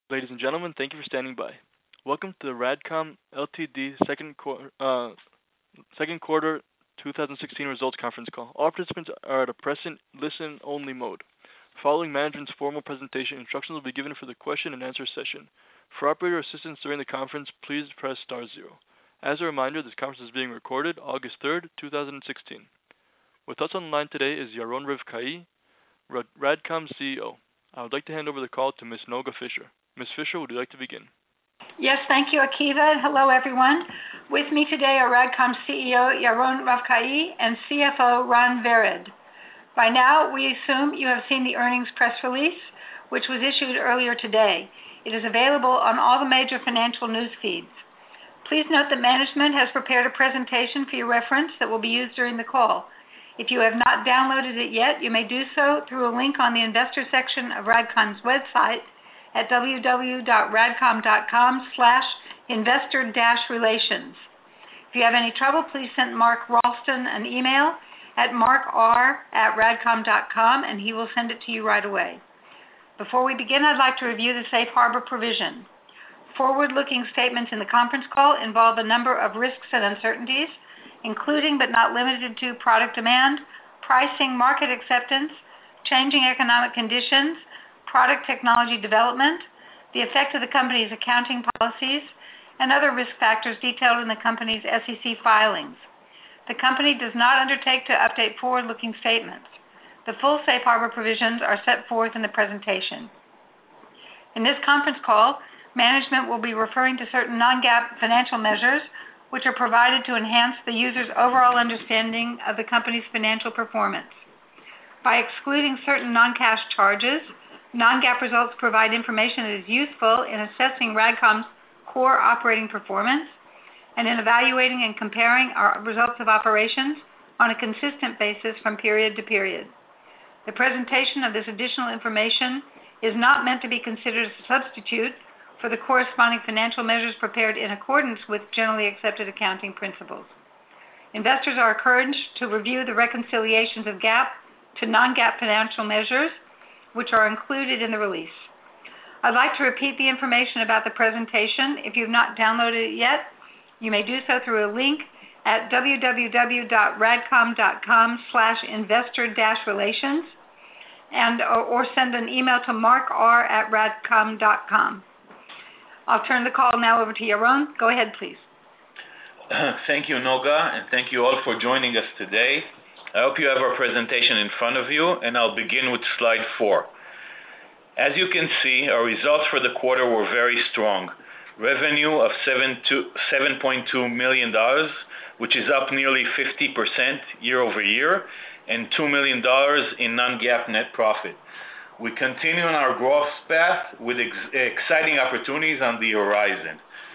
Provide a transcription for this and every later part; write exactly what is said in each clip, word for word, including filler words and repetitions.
Ladies and gentlemen, thank you for standing by. Welcome to the RADCOM Ltd. second quarter, uh, second quarter twenty sixteen results conference call. All participants are at a present listen-only mode. Following management's formal presentation, instructions will be given for the question and answer session. For operator assistance during the conference, please press star zero. As a reminder, this conference is being recorded August third, twenty sixteen. With us on the line today is Yaron Rivkai, RADCOM C E O. I would like to hand over the call to Miss Noga Fisher. Miss Fisher, would you like to begin? Yes, thank you, Akiva. Hello, everyone. With me today are RADCOM C E O Yaron Rivkai and C F O Ran Vered. By now, we assume you have seen the earnings press release, which was issued earlier today. It is available on all the major financial news feeds. Please note that management has prepared a presentation for your reference that will be used during the call. If you have not downloaded it yet, you may do so through a link on the investor section of RADCOM's website at www.radcom.com slash investor dash relations. If you have any trouble, please send Mark Ralston an email at markr at radcom dot com and he will send it to you right away. Before we begin, I'd like to review the safe harbor provision. Forward-looking statements in the conference call involve a number of risks and uncertainties, including but not limited to product demand, pricing, market acceptance, changing economic conditions, product technology development, the effect of the company's accounting policies, and other risk factors detailed in the company's S E C filings. The company does not undertake to update forward-looking statements. The full safe harbor provisions are set forth in the presentation. In this conference call, management will be referring to certain non-GAAP financial measures which are provided to enhance the user's overall understanding of the company's financial performance. By excluding certain non-cash charges, non-GAAP results provide information that is useful in assessing RADCOM's core operating performance and in evaluating and comparing our results of operations on a consistent basis from period to period. The presentation of this additional information is not meant to be considered a substitute for the corresponding financial measures prepared in accordance with generally accepted accounting principles. Investors are encouraged to review the reconciliations of GAAP to non-GAAP financial measures, which are included in the release. I'd like to repeat the information about the presentation. If you've not downloaded it yet, you may do so through a link at www.radcom.com slash investor dash relations and or, or send an email to markr at radcom dot com. I'll turn the call now over to Yaron. Go ahead, please. Thank you, Noga, and thank you all for joining us today. I hope you have our presentation in front of you, and I'll begin with slide four. As you can see, our results for the quarter were very strong. Revenue of seven point two million dollars, which is up nearly fifty percent year over year, and two million dollars in non-GAAP net profit. We continue on our growth path with ex- exciting opportunities on the horizon.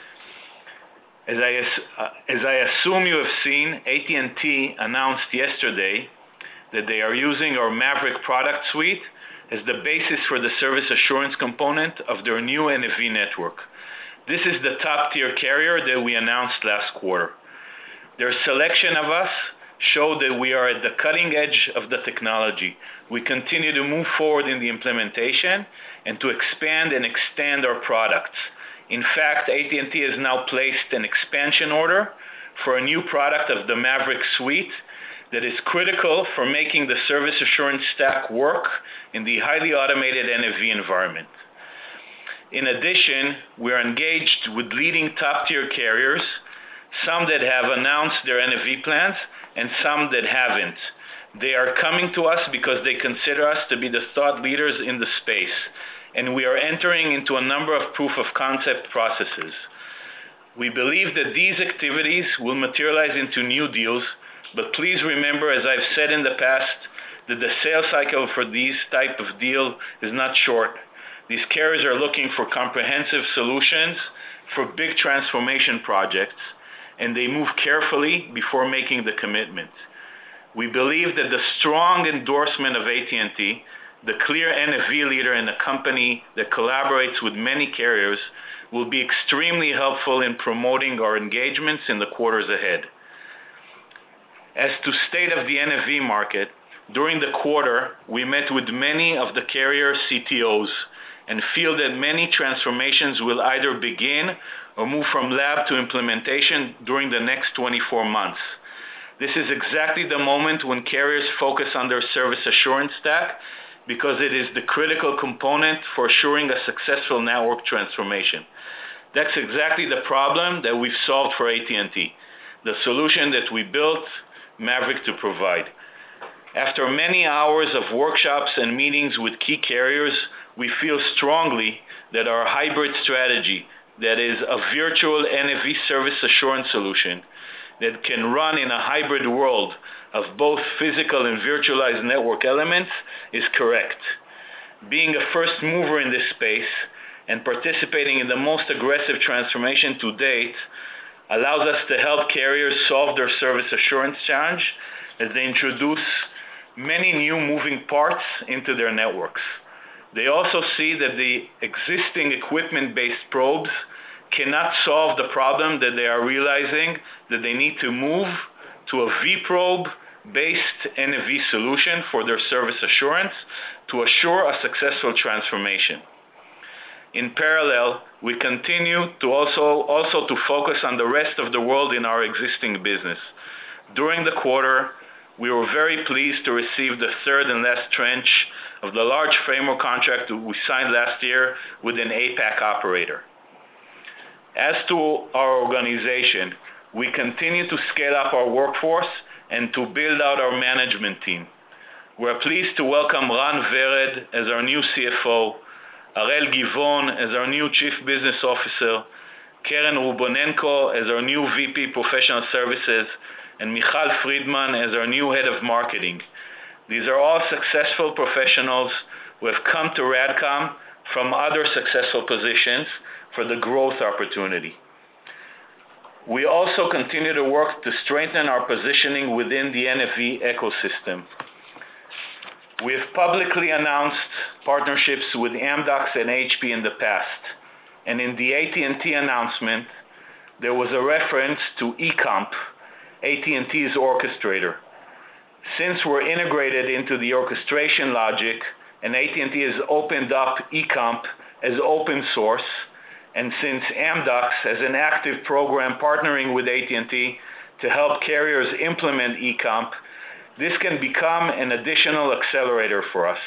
As I, as I assume you have seen, A T and T announced yesterday that they are using our Maverick product suite as the basis for the service assurance component of their new N F V network. This is the top-tier carrier that we announced last quarter. Their selection of us show that we are at the cutting edge of the technology. We continue to move forward in the implementation and to expand and extend our products. In fact, A T and T has now placed an expansion order for a new product of the Maverick suite that is critical for making the service assurance stack work in the highly automated N F V environment. In addition, we are engaged with leading top-tier carriers, some that have announced their N F V plans and some that haven't. They are coming to us because they consider us to be the thought leaders in the space, and we are entering into a number of proof of concept processes. We believe that these activities will materialize into new deals, but please remember, as I've said in the past, that the sales cycle for these type of deal is not short. These carriers are looking for comprehensive solutions for big transformation projects, and they move carefully before making the commitment. We believe that the strong endorsement of A T and T, the clear N F V leader in a company that collaborates with many carriers, will be extremely helpful in promoting our engagements in the quarters ahead. As to state of the N F V market, during the quarter, we met with many of the carrier C T Os and feel that many transformations will either begin or move from lab to implementation during the next twenty-four months. This is exactly the moment when carriers focus on their service assurance stack because it is the critical component for assuring a successful network transformation. That's exactly the problem that we've solved for A T and T, the solution that we built Maverick to provide. After many hours of workshops and meetings with key carriers, we feel strongly that our hybrid strategy, that is a virtual N F V service assurance solution that can run in a hybrid world of both physical and virtualized network elements, is correct. Being a first mover in this space and participating in the most aggressive transformation to date allows us to help carriers solve their service assurance challenge as they introduce many new moving parts into their networks. They also see that the existing equipment-based probes cannot solve the problem that they are realizing that they need to move to a vProbe-based N F V solution for their service assurance to assure a successful transformation. In parallel, we continue to also, also to focus on the rest of the world in our existing business. During the quarter, we were very pleased to receive the third and last tranche of the large framework contract we signed last year with an APAC operator. As to our organization, we continue to scale up our workforce and to build out our management team. We're pleased to welcome Ran Vered as our new C F O, Arel Givon as our new Chief Business Officer, Keren Rubonenko as our new V P Professional Services, and Michal Friedman as our new Head of Marketing. These are all successful professionals who have come to RADCOM from other successful positions for the growth opportunity. We also continue to work to strengthen our positioning within the N F V ecosystem. We have publicly announced partnerships with Amdocs and H P in the past, and in the A T and T announcement, there was a reference to eComp, A T and T's orchestrator. Since we're integrated into the orchestration logic, and A T and T has opened up eComp as open source, and since Amdocs has an active program partnering with A T and T to help carriers implement eComp, this can become an additional accelerator for us.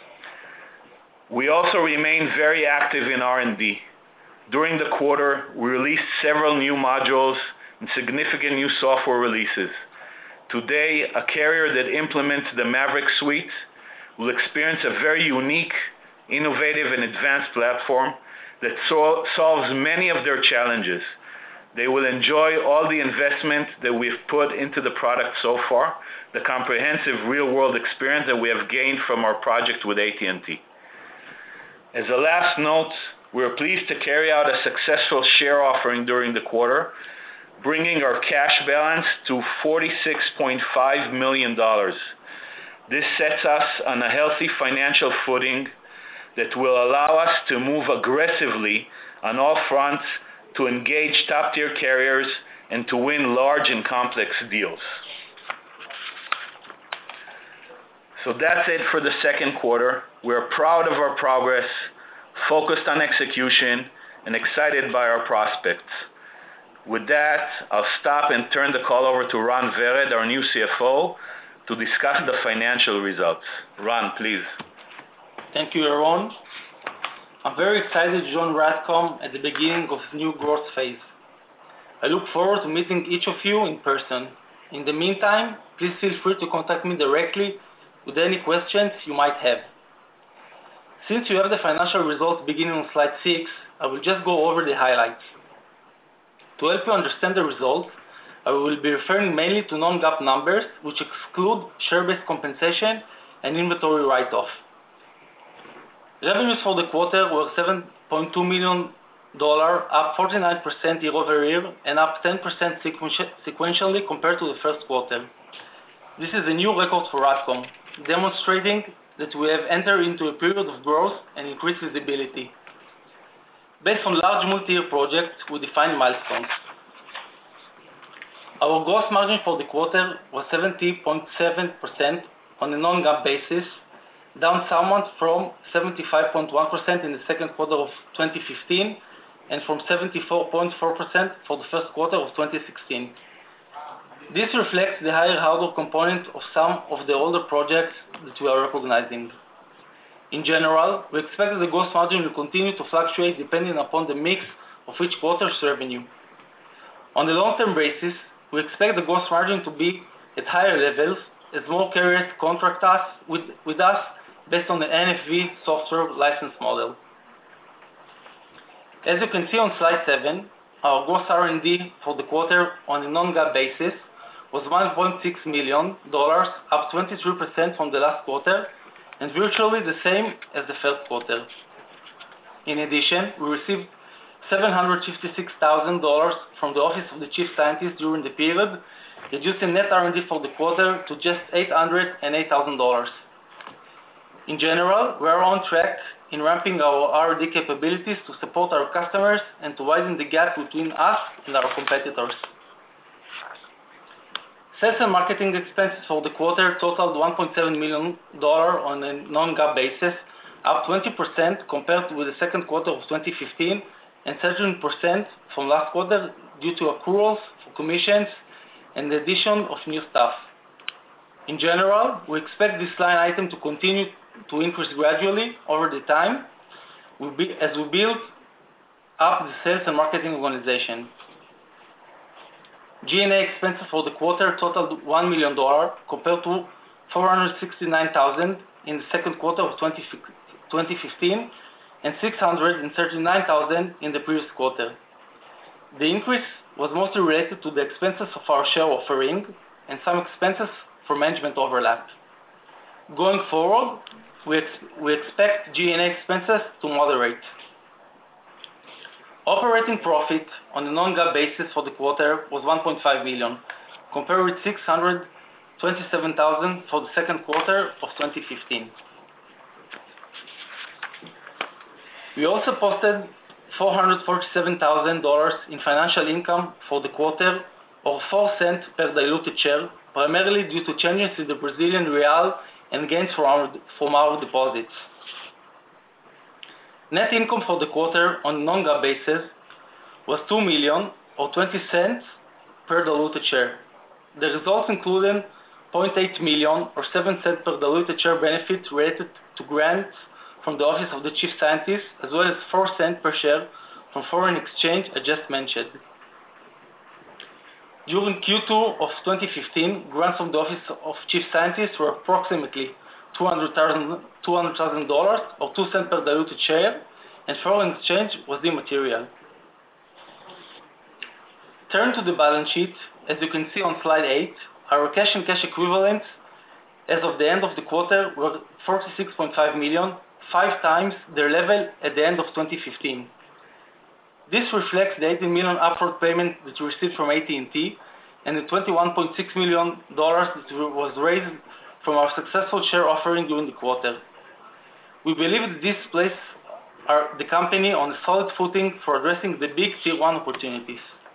We also remain very active in R and D. During the quarter, we released several new modules and significant new software releases. Today, a carrier that implements the Maverick suite will experience a very unique, innovative, and advanced platform that sol- solves many of their challenges. They will enjoy all the investment that we've put into the product so far, the comprehensive real-world experience that we have gained from our project with A T and T. As a last note, we are pleased to carry out a successful share offering during the quarter, bringing our cash balance to forty-six point five million dollars. This sets us on a healthy financial footing that will allow us to move aggressively on all fronts to engage top-tier carriers and to win large and complex deals. So that's it for the second quarter. We're proud of our progress, focused on execution, and excited by our prospects. With that, I'll stop and turn the call over to Ran Vered, our new C F O, to discuss the financial results. Ran, please. Thank you, Yaron. I'm very excited to join RADCOM at the beginning of a new growth phase. I look forward to meeting each of you in person. In the meantime, please feel free to contact me directly with any questions you might have. Since you have the financial results beginning on slide six, I will just go over the highlights. To help you understand the results, I will be referring mainly to non-GAAP numbers, which exclude share-based compensation and inventory write-off. Revenues for the quarter were seven point two million dollars, up forty-nine percent year-over-year and up ten percent sequentially compared to the first quarter. This is a new record for RADCOM, demonstrating that we have entered into a period of growth and increased visibility. Based on large multi-year projects with defined milestones. Our gross margin for the quarter was seventy point seven percent on a non-GAAP basis, down somewhat from seventy-five point one percent in the second quarter of twenty fifteen and from seventy-four point four percent for the first quarter of twenty sixteen. This reflects the higher hardware component of some of the older projects that we are recognizing. In general, we expect that the gross margin will continue to fluctuate depending upon the mix of each quarter's revenue. On a long-term basis, we expect the gross margin to be at higher levels as more carriers contract us with, with us based on the N F V software license model. As you can see on slide seven, our gross R and D for the quarter on a non-GAAP basis was one point six million dollars, up twenty-three percent from the last quarter, and virtually the same as the first quarter. In addition, we received seven hundred fifty-six thousand dollars from the Office of the Chief Scientist during the period, reducing net R and D for the quarter to just eight hundred eight thousand dollars. In general, we are on track in ramping our R and D capabilities to support our customers and to widen the gap between us and our competitors. Sales and marketing expenses for the quarter totaled one point seven million dollars on a non-GAAP basis, up twenty percent compared with the second quarter of twenty fifteen and thirteen percent from last quarter due to accruals for commissions and the addition of new staff. In general, we expect this line item to continue to increase gradually over the time as we build up the sales and marketing organization. G and A expenses for the quarter totaled one million dollars compared to four hundred sixty-nine thousand dollars in the second quarter of twenty fifteen and six hundred thirty-nine thousand dollars in the previous quarter. The increase was mostly related to the expenses of our share offering and some expenses for management overlap. Going forward, we, ex we expect G and A expenses to moderate. Operating profit on a non-GAAP basis for the quarter was one point five million dollars, compared with six hundred twenty-seven thousand dollars for the second quarter of twenty fifteen. We also posted four hundred forty-seven thousand dollars in financial income for the quarter, or four cents per diluted share, primarily due to changes in the Brazilian real and gains from our, from our deposits. Net income for the quarter on a non-GAAP basis was two million dollars or twenty cents per diluted share. The results included zero point eight million dollars or seven cents per diluted share benefit related to grants from the Office of the Chief Scientist, as well as four cents per share from foreign exchange I just mentioned. During Q two of twenty fifteen, grants from the Office of Chief Scientist were approximately two hundred thousand dollars or two cents per diluted share, and foreign exchange was immaterial. Turn to the balance sheet. As you can see on slide eight, our cash and cash equivalents as of the end of the quarter were forty-six point five million dollars, five times their level at the end of twenty fifteen. This reflects the eighteen million dollars upfront payment that we received from A T and T and the twenty-one point six million dollars that was raised from our successful share offering during the quarter. We believe that this places our, the company on a solid footing for addressing the big tier one opportunities.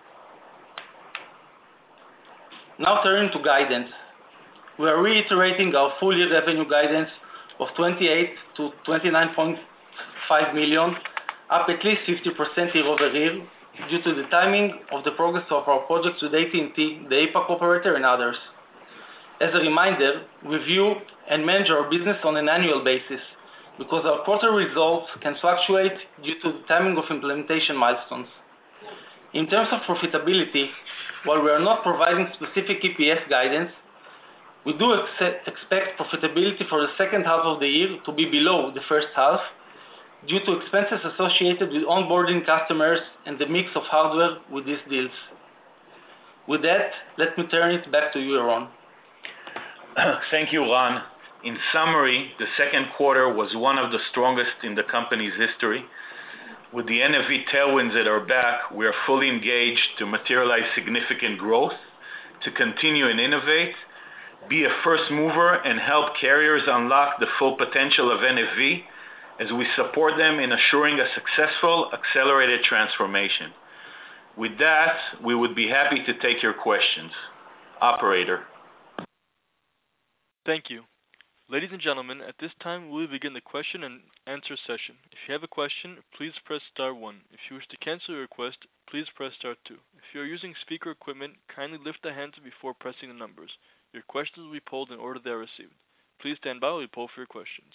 Now turning to guidance. We are reiterating our full year revenue guidance of twenty-eight to twenty-nine point five million dollars, up at least fifty percent year over year, due to the timing of the progress of our projects with A T and T, the APAC operator, and others. As a reminder, we view and manage our business on an annual basis because our quarter results can fluctuate due to the timing of implementation milestones. In terms of profitability, while we are not providing specific E P S guidance, we do ex expect profitability for the second half of the year to be below the first half due to expenses associated with onboarding customers and the mix of hardware with these deals. With that, let me turn it back to you, Yaron. Thank you, Ran. In summary, the second quarter was one of the strongest in the company's history. With the N F V tailwinds at our back, we are fully engaged to materialize significant growth, to continue and innovate, be a first mover, and help carriers unlock the full potential of N F V as we support them in assuring a successful, accelerated transformation. With that, we would be happy to take your questions. Operator. Thank you. Ladies and gentlemen, at this time we will begin the question and answer session. If you have a question, please press star one. If you wish to cancel your request, please press star two. If you are using speaker equipment, kindly lift the handset before pressing the numbers. Your questions will be polled in order they are received. Please stand by while we poll for your questions.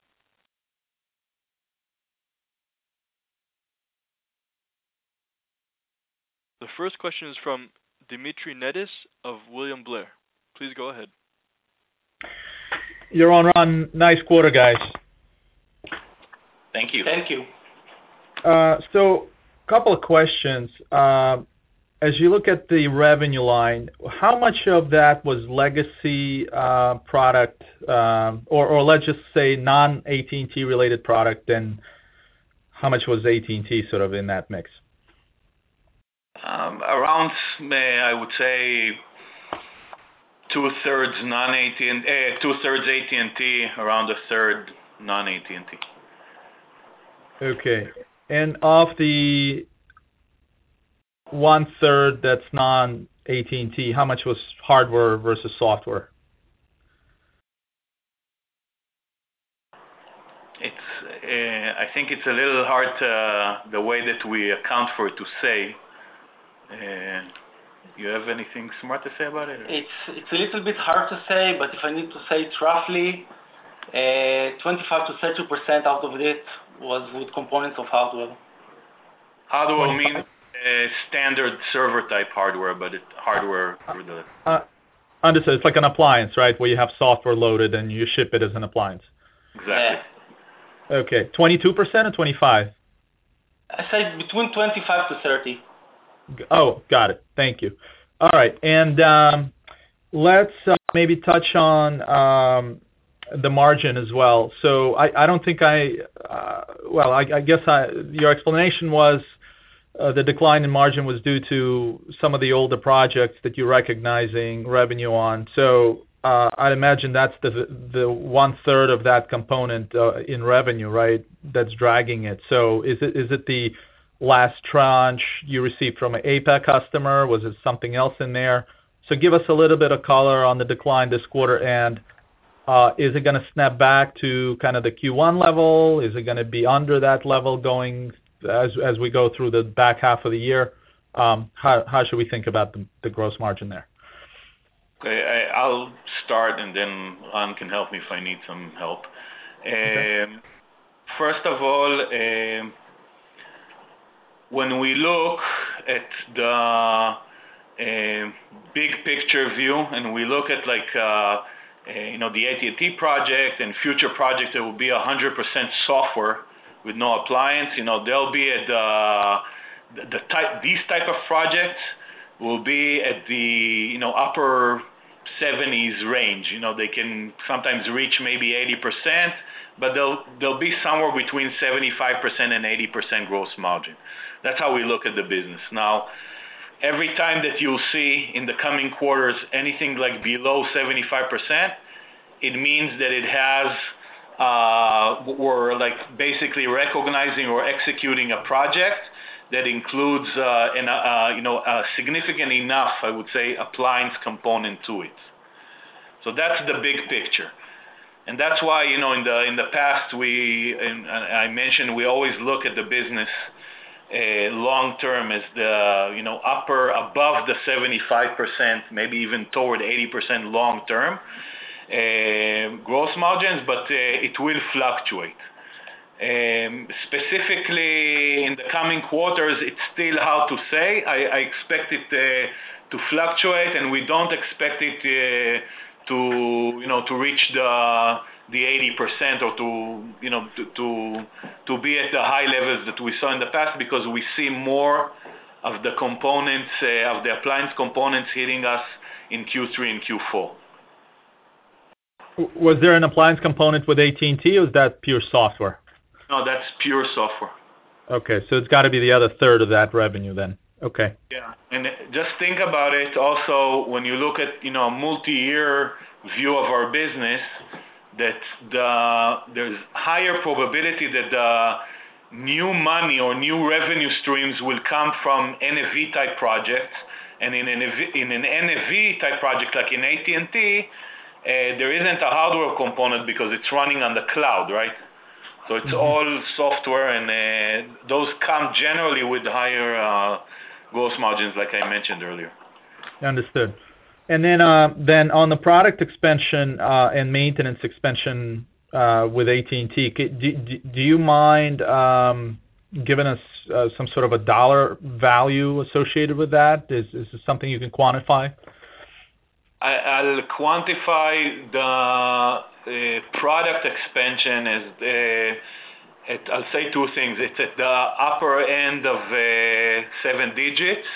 The first question is from Dimitri Nedis of William Blair. Please go ahead. Yaron, Ron, nice quarter, guys. Thank you. Thank you. Uh, so, a couple of questions. Uh, as you look at the revenue line, how much of that was legacy uh, product, um, or, or let's just say non-A T and T related product, and how much was A T and T sort of in that mix? Um, around, I would say, two-thirds non-A T and uh, two-thirds A T and T, around a third non-A T and T. Okay. And of the one-third that's non-A T and T, how much was hardware versus software? It's, uh, I think it's a little hard to, the way that we account for it to say. Uh, you have anything smart to say about it? Or? It's it's a little bit hard to say, but if I need to say it roughly, uh, twenty-five to thirty percent out of it was with components of hardware. Hardware means uh, standard server type hardware, but it hardware through the. Uh, understood. It's like an appliance, right, where you have software loaded and you ship it as an appliance. Exactly. Yeah. Okay. twenty-two percent or twenty-five? I say between twenty-five to thirty. Oh, got it. Thank you. All right. And um, let's uh, maybe touch on um, the margin as well. So I, I don't think I, uh, well, I, I guess I, your explanation was uh, the decline in margin was due to some of the older projects that you're recognizing revenue on. So uh, I'd imagine that's the the one third of that component uh, in revenue, right? That's dragging it. So is it is it the last tranche you received from an A P A C customer? Was it something else in there? So give us a little bit of color on the decline this quarter, and uh, is it going to snap back to kind of the Q one level? Is it going to be under that level going as as we go through the back half of the year? Um, how how should we think about the, the gross margin there? Okay, I, I'll start, and then Ron can help me if I need some help. Okay. Um, first of all, um, when we look at the uh, big picture view, and we look at like uh, uh, you know the A T and T project and future projects that will be one hundred percent software with no appliance, you know they'll be at the the type these type of projects will be at the you know upper seventies range. You know they can sometimes reach maybe eighty percent, but they'll they'll be somewhere between seventy-five percent and eighty percent gross margin. That's how we look at the business. Now, every time that you'll see in the coming quarters anything like below seventy-five percent, it means that it has, uh, we're like basically recognizing or executing a project that includes uh, an, uh, you know, a significant enough, I would say, appliance component to it. So that's the big picture. And that's why, you know, in the in the past, we, and I mentioned, we always look at the business Uh, long term as the you know upper above the seventy-five percent, maybe even toward eighty percent long term uh, gross margins, but uh, it will fluctuate. Um, specifically in the coming quarters, it's still hard to say. I, I expect it uh, to fluctuate, and we don't expect it uh, to you know to reach the the eighty percent or to you know to, to to be at the high levels that we saw in the past, because we see more of the components uh, of the appliance components hitting us in Q three and Q four. Was there an appliance component with A T and T, or is that pure software? No, that's pure software. Okay, so it's got to be the other third of that revenue then. Okay. Yeah, and just think about it also when you look at you know a multi-year view of our business, that the there's higher probability that the new money or new revenue streams will come from N F V type projects, and in an in an N F V type project like in A T and T, there isn't a hardware component because it's running on the cloud, right? So it's Mhm. all software, and uh, those come generally with higher uh, gross margins, like I mentioned earlier. Understood. And then, uh, then on the product expansion uh, and maintenance expansion uh, with A T and T, do, do, do you mind um, giving us uh, some sort of a dollar value associated with that? Is, is this something you can quantify? I, I'll quantify the uh, product expansion as uh, at, I'll say two things. It's at the upper end of uh, seven digits.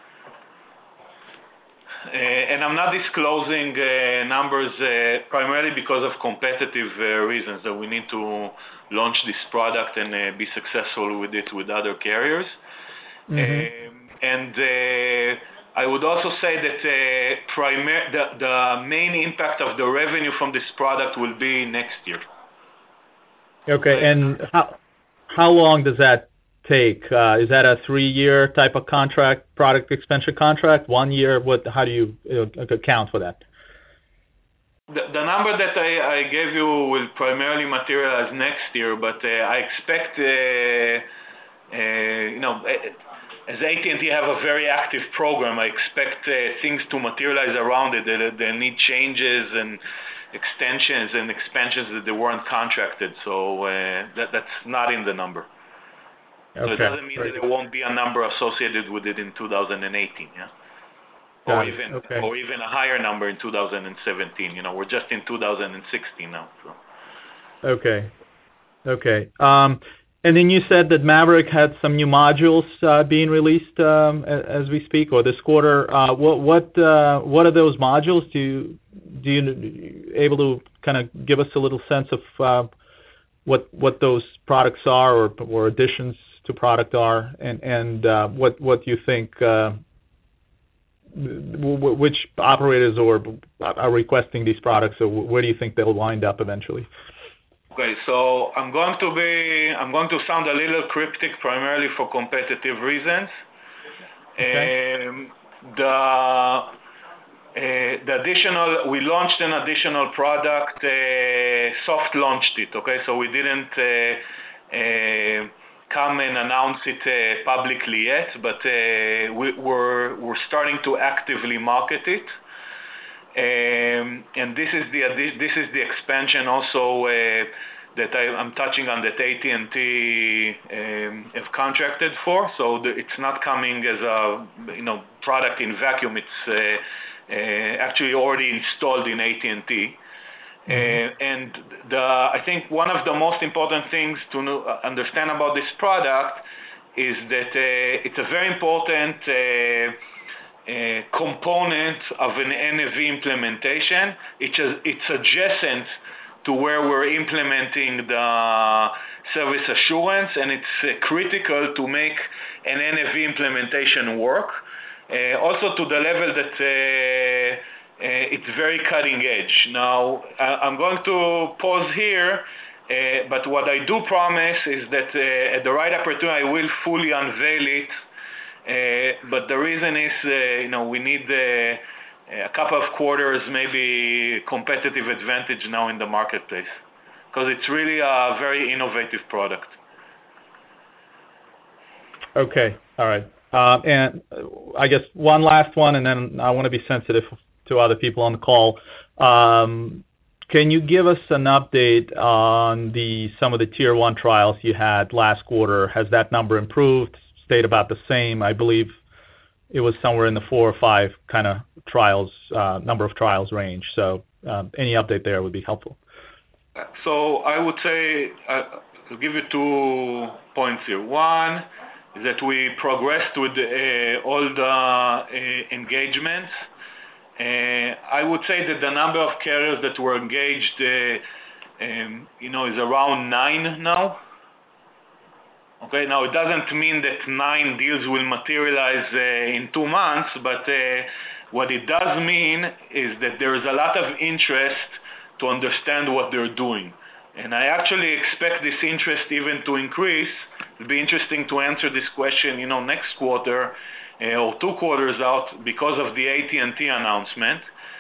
Uh, and I'm not disclosing uh, numbers uh, primarily because of competitive uh, reasons, that we need to launch this product and uh, be successful with it with other carriers. Mm-hmm. Um, and uh, I would also say that uh, primar- the, the main impact of the revenue from this product will be next year. Okay, and how how long does that take? Uh, is that a three-year type of contract, product expansion contract? One year? What? How do you uh, account for that? The, the number that I, I gave you will primarily materialize next year, but uh, I expect, uh, uh, you know, as A T and T have a very active program, I expect uh, things to materialize around it. They, they need changes and extensions and expansions that they weren't contracted, so uh, that, that's not in the number. Okay. So it doesn't mean that there won't be a number associated with it in two thousand eighteen, yeah? Got Or it. even Okay. or even a higher number in two thousand seventeen. You know, we're just in two thousand sixteen now. So. Okay. Okay. Um, and then you said that Maverick had some new modules uh, being released um, as we speak, or this quarter. Uh, what what uh, what are those modules? Do you do you able to kind of give us a little sense of uh, what what those products are, or or additions to product are, and and uh, what what you think uh, w- which operators or are requesting these products, or where do you think they'll wind up eventually? Okay, so I'm going to be I'm going to sound a little cryptic, primarily for competitive reasons. Okay. Um, the Uh, the additional, we launched an additional product, uh, soft launched it, okay? So we didn't uh, uh, come and announce it uh, publicly yet, but uh, we, we're, we're starting to actively market it. Um, and this is the this is the expansion also uh, that I, I'm touching on, that A T and T um, have contracted for. So the, it's not coming as a you know product in vacuum. It's uh, Uh, actually already installed in A T and T. Mm-hmm. Uh, and the, I think one of the most important things to know, understand about this product is that uh, it's a very important uh, uh, component of an N A V implementation. It's, a, it's adjacent to where we're implementing the service assurance, and it's uh, critical to make an N A V implementation work. Uh, also to the level that uh, uh, it's very cutting edge. Now, I- I'm going to pause here, uh, but what I do promise is that uh, at the right opportunity, I will fully unveil it. Uh, but the reason is, uh, you know, we need uh, a couple of quarters, maybe competitive advantage now in the marketplace, because it's really a very innovative product. Okay. All right. Uh, and I guess one last one, and then I want to be sensitive to other people on the call. Um, can you give us an update on the some of the tier one trials you had last quarter? Has that number improved, stayed about the same? I believe it was somewhere in the four or five kind of trials, uh, number of trials range. So um, any update there would be helpful. So I would say, uh, I'll give you two points here. One, that we progressed with uh, all the uh, engagements. Uh, I would say that the number of carriers that were engaged, uh, um, you know, is around nine now. Okay, now it doesn't mean that nine deals will materialize uh, in two months, but uh, what it does mean is that there is a lot of interest to understand what they're doing. And I actually expect this interest even to increase. It'll be interesting to answer this question, you know, next quarter uh, or two quarters out because of the A T and T announcement.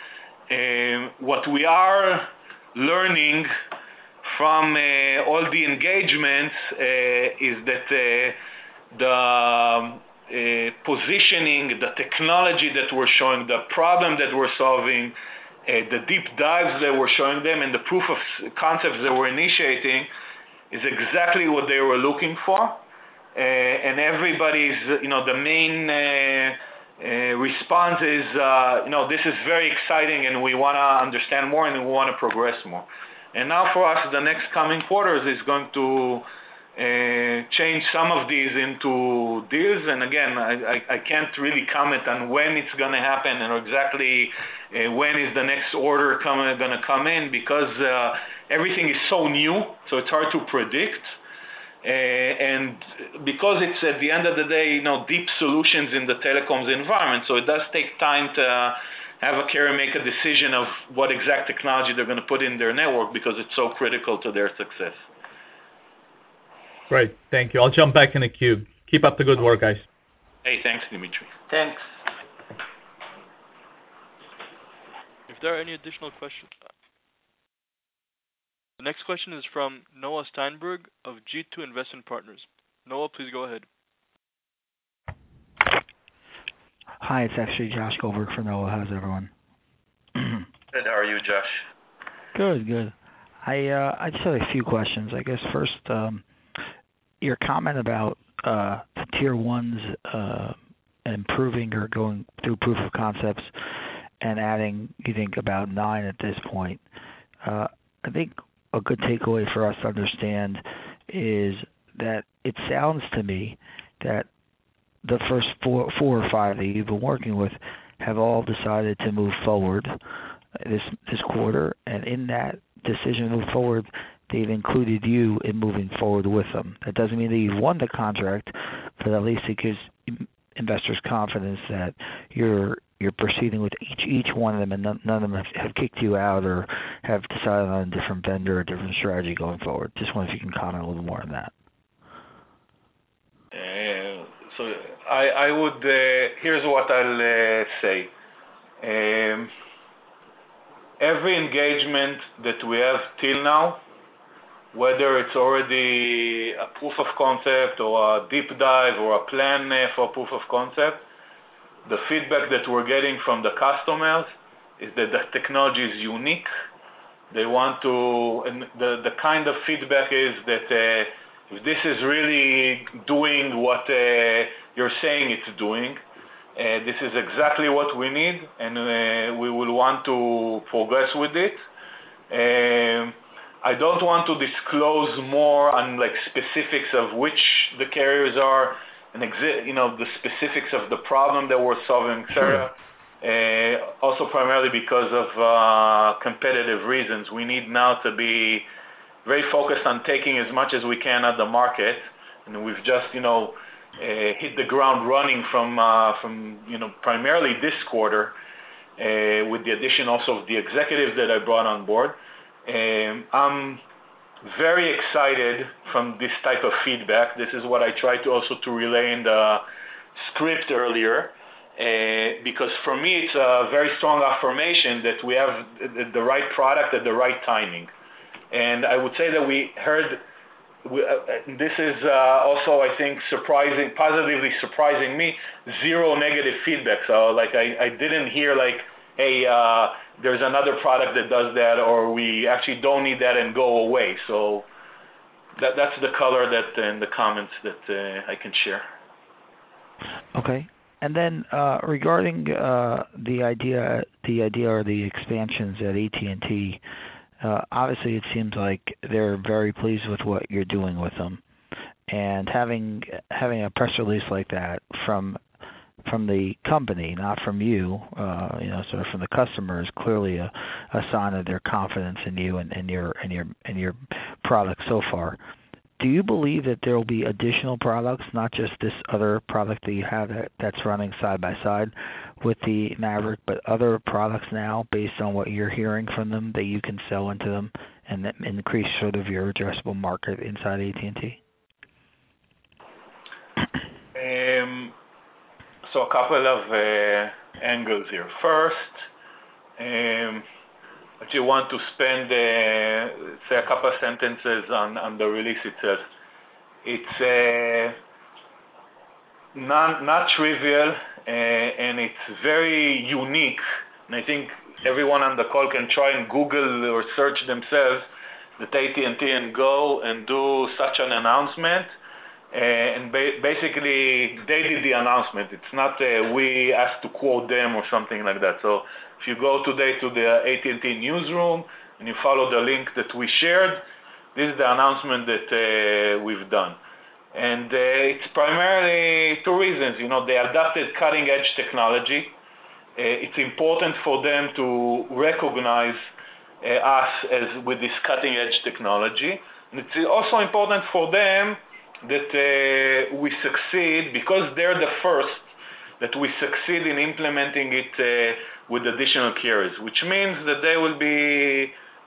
um, what we are learning from uh, all the engagements uh, is that uh, the um, uh, positioning, the technology that we're showing, the problem that we're solving, uh, the deep dives that we're showing them, and the proof of concepts that we're initiating is exactly what they were looking for. Uh, and everybody's, you know, the main uh, uh, response is, uh, you know, this is very exciting and we want to understand more and we want to progress more. And now for us, the next coming quarters is going to uh, change some of these into deals. And again, I, I, I can't really comment on when it's going to happen and exactly uh, when is the next order going to come in, because uh, everything is so new, so it's hard to predict. Uh, and because it's at the end of the day, you know, deep solutions in the telecoms environment, so it does take time to have a carrier make a decision of what exact technology they're going to put in their network, because it's so critical to their success. Great, thank you. I'll jump back in the queue. Keep up the good work, guys. Hey, thanks, Dimitri. Thanks. If there are any additional questions. The next question is from Noah Steinberg of G two Investment Partners. Noah, please go ahead. Hi, it's actually Josh Goldberg for Noah. How's everyone? Good. How are you, Josh? Good, good. I uh, I just have a few questions. I guess first, um, your comment about uh, the tier ones uh, improving or going through proof of concepts and adding, you think, about nine at this point. Uh, I think a good takeaway for us to understand is that it sounds to me that the first four, four or five that you've been working with have all decided to move forward this this quarter, and in that decision to move forward, they've included you in moving forward with them. That doesn't mean that you've won the contract, but at least it gives investors confidence that you're you're proceeding with each each one of them, and none, none of them have, have kicked you out or have decided on a different vendor or a different strategy going forward. Just wonder if you can comment a little more on that. Uh, so I, I would, uh, here's what I'll uh, say. Um, every engagement that we have till now, whether it's already a proof of concept or a deep dive or a plan uh, for proof of concept, the feedback that we're getting from the customers is that the technology is unique. They want to, and the, the kind of feedback is that uh, if this is really doing what uh, you're saying it's doing, uh, this is exactly what we need, and uh, we will want to progress with it. Um, I don't want to disclose more on like specifics of which the carriers are, and exi- you know the specifics of the problem that we're solving, et cetera. Uh, also primarily because of uh, competitive reasons. We need now to be very focused on taking as much as we can at the market, and we've just you know uh, hit the ground running from uh, from you know primarily this quarter uh, with the addition also of the executives that I brought on board. Um, I'm very excited from this type of feedback. This is what I tried to also to relay in the script earlier, uh, because for me it's a very strong affirmation that we have the, the right product at the right timing. And I would say that we heard, we, uh, this is uh, also I think surprising, positively surprising me, zero negative feedback. So like I, I didn't hear like, hey, uh, there's another product that does that, or we actually don't need that and go away. So that, that's the color that and the comments that uh, I can share. Okay. And then uh, regarding uh, the idea, the idea or the expansions at A T and T, uh, obviously it seems like they're very pleased with what you're doing with them, and having having a press release like that from from the company, not from you, uh, you know, sort of from the customer, is clearly a, a sign of their confidence in you and, and your and your and your product so far. Do you believe that there will be additional products, not just this other product that you have that, that's running side by side with the Maverick, but other products now based on what you're hearing from them that you can sell into them and that increase sort of your addressable market inside A T and T? Um, so a couple of uh, angles here. First, um, if you want to spend, uh, say, a couple of sentences on, on the release itself. It's uh, not, not trivial, uh, and it's very unique. And I think everyone on the call can try and Google or search themselves that A T and T and go and do such an announcement. Uh, and ba- basically, they did the announcement. It's not uh, we asked to quote them or something like that. So if you go today to the A T and T newsroom and you follow the link that we shared, this is the announcement that uh, we've done. And uh, it's primarily two reasons. You know, they adopted cutting-edge technology. Uh, it's important for them to recognize uh, us as with this cutting-edge technology. And it's also important for them that uh, we succeed, because they're the first, that we succeed in implementing it uh, with additional carriers, which means that they will be,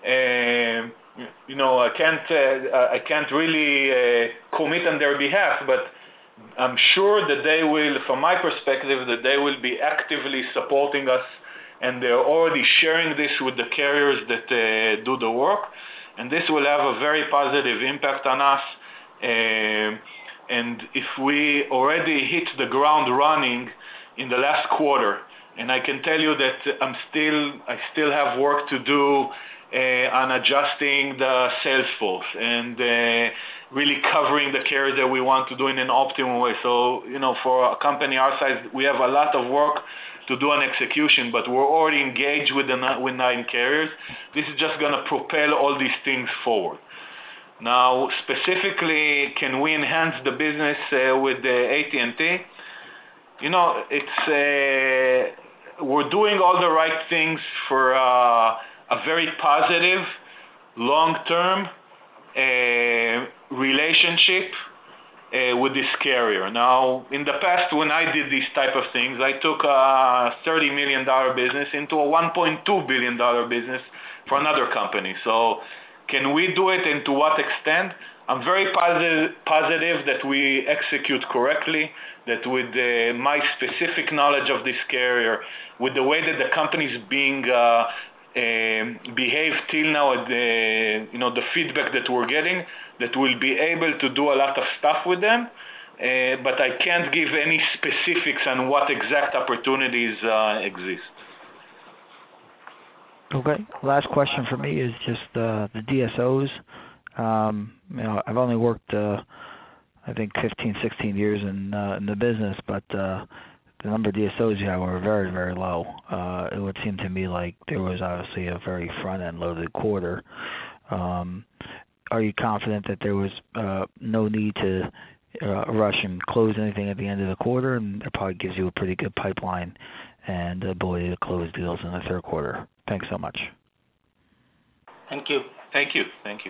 uh, you know, I can't, uh, I can't really uh, commit on their behalf, but I'm sure that they will, from my perspective, that they will be actively supporting us, and they're already sharing this with the carriers that uh, do the work, and this will have a very positive impact on us. Um, and if we already hit the ground running in the last quarter, and I can tell you that I'm still, I still have work to do uh, on adjusting the sales force and uh, really covering the carriers that we want to do in an optimal way. So, you know, for a company our size, we have a lot of work to do on execution, but we're already engaged with the with nine carriers. This is just going to propel all these things forward. Now, specifically, can we enhance the business uh, with the A T and T? You know, it's uh, we're doing all the right things for uh, a very positive, long-term uh, relationship uh, with this carrier. Now, in the past, when I did these type of things, I took a thirty million dollars business into a one point two billion dollars business for another company. So, can we do it, and to what extent? I'm very positive, positive that we execute correctly, that with uh, my specific knowledge of this carrier, with the way that the company is being uh, uh, behaved till now, the, you know, the feedback that we're getting, that we'll be able to do a lot of stuff with them, uh, but I can't give any specifics on what exact opportunities uh, exist. Okay. Last question for me is just uh, the D S Os. Um, you know, I've only worked, uh, I think, fifteen, sixteen years in uh, in the business, but uh, the number of D S Os you have were very, very low. Uh, it would seem to me like there was obviously a very front-end loaded quarter. Um, are you confident that there was uh, no need to uh, rush and close anything at the end of the quarter, and it probably gives you a pretty good pipeline and ability to close deals in the third quarter? Thanks so much. Thank you. Thank you. Thank you.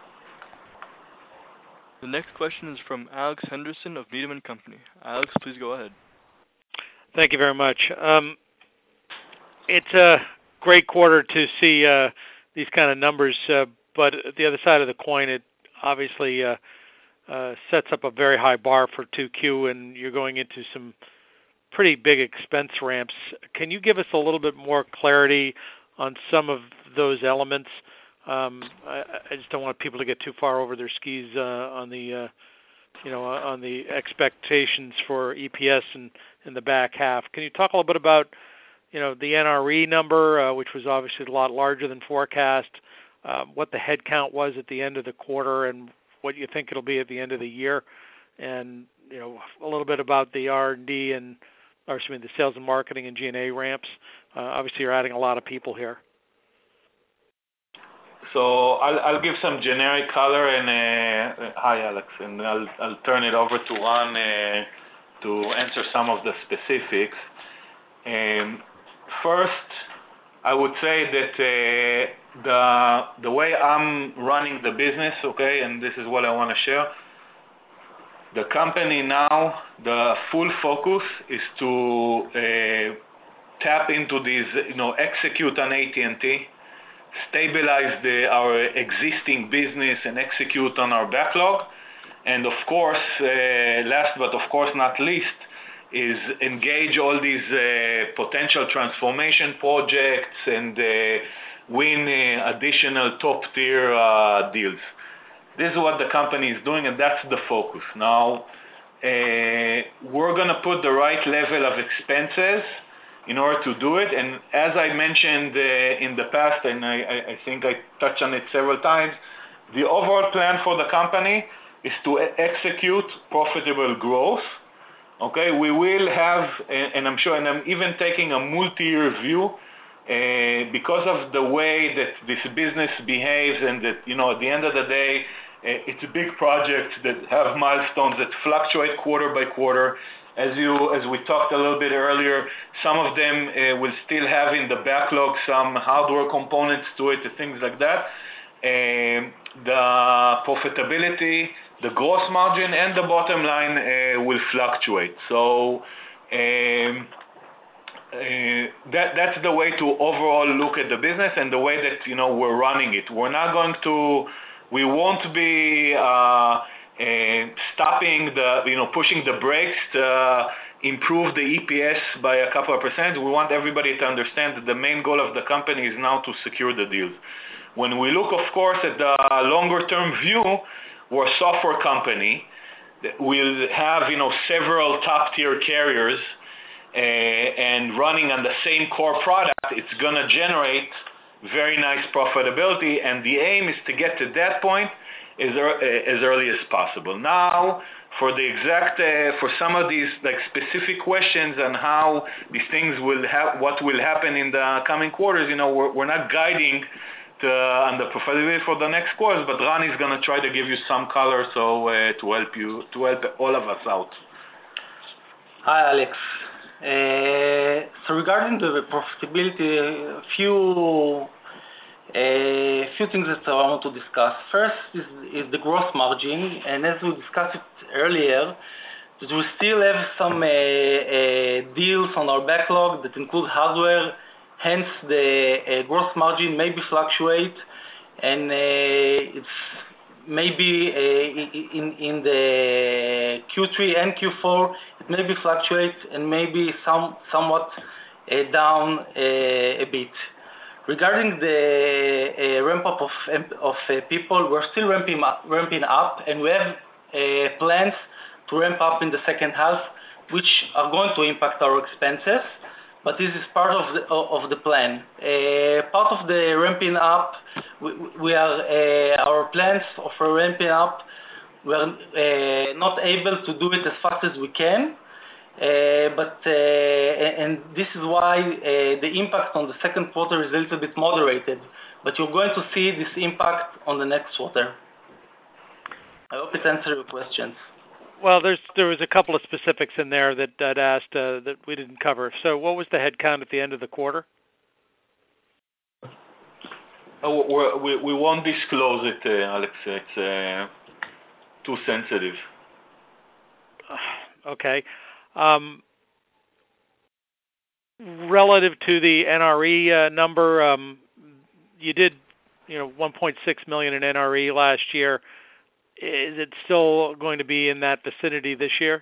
The next question is from Alex Henderson of Needham and Company. Alex, please go ahead. Thank you very much. Um, it's a great quarter to see uh, these kind of numbers, uh, but at the other side of the coin, it obviously uh, uh, sets up a very high bar for two Q, and you're going into some pretty big expense ramps. Can you give us a little bit more clarity on some of those elements? Um, I, I just don't want people to get too far over their skis uh, on the, uh, you know, on the expectations for E P S in, in the back half. Can you talk a little bit about, you know, the N R E number, uh, which was obviously a lot larger than forecast, uh, what the head count was at the end of the quarter, and what you think it'll be at the end of the year, and you know, a little bit about the R and D and, or excuse me, the sales and marketing and G and A ramps. Uh, obviously, you're adding a lot of people here. So I'll, I'll give some generic color, and uh, hi Alex, and I'll, I'll turn it over to Ron uh, to answer some of the specifics. Um, first, I would say that uh, the the way I'm running the business, okay, and this is what I want to share. The company now, the full focus is to uh, tap into these, you know, execute on A T and T, stabilize the, our existing business, and execute on our backlog. And of course, uh, last but of course not least, is engage all these uh, potential transformation projects and uh, win uh, additional top-tier uh, deals. This is what the company is doing, and that's the focus. Now, uh, we're going to put the right level of expenses in order to do it, and as I mentioned uh, in the past, and I, I think I touched on it several times, the overall plan for the company is to execute profitable growth. Okay, we will have, and I'm sure, and I'm even taking a multi-year view uh, because of the way that this business behaves, and that, you know, at the end of the day, uh, it's a big project that have milestones that fluctuate quarter by quarter. As you, as we talked a little bit earlier, some of them uh, will still have in the backlog some hardware components to it and things like that. Uh, the profitability, the gross margin, and the bottom line uh, will fluctuate. So um, uh, that that's the way to overall look at the business and the way that, you know, we're running it. We're not going to, we won't be uh, uh, stopping the, you know, pushing the brakes to improve the E P S by a couple of percent. We want everybody to understand that the main goal of the company is now to secure the deals. When we look, of course, at the longer-term view, we're a software company that will have, you know, several top-tier carriers, uh, and running on the same core product, it's going to generate very nice profitability, and the aim is to get to that point as, er- as early as possible. Now, for the exact, uh, for some of these like specific questions on how these things will have, what will happen in the coming quarters, you know, we're, we're not guiding to, uh, on the profitability for the next quarters, but Ran is going to try to give you some color, so uh, to help you, to help all of us out. Hi, Alex. Uh, so regarding the profitability, a few a few things that I want to discuss. First is, is the gross margin, and as we discussed it earlier, that we still have some uh, uh, deals on our backlog that include hardware. Hence, the uh, gross margin may be fluctuate, and uh, it's maybe uh, in in the Q three and Q four, it may be fluctuate and maybe some somewhat uh, down uh, a bit. Regarding the uh, ramp up of of uh, people, we're still ramping up, ramping up, and we have uh, plans to ramp up in the second half, which are going to impact our expenses. But this is part of the of the plan. Uh, part of the ramping up, we, we are uh, our plans of ramping up. We are uh, not able to do it as fast as we can, uh, but uh, and this is why uh, the impact on the second quarter is a little bit moderated. But you're going to see this impact on the next quarter. I hope it answers your questions. Well, there's there was a couple of specifics in there that I'd asked uh, that we didn't cover. So, what was the head count at the end of the quarter? Oh, we're, we we won't disclose it, uh, Alex. It's uh, too sensitive. Okay. Um, relative to the N R E uh, number, um, you did, you know, one point six million in N R E last year. Is it still going to be in that vicinity this year?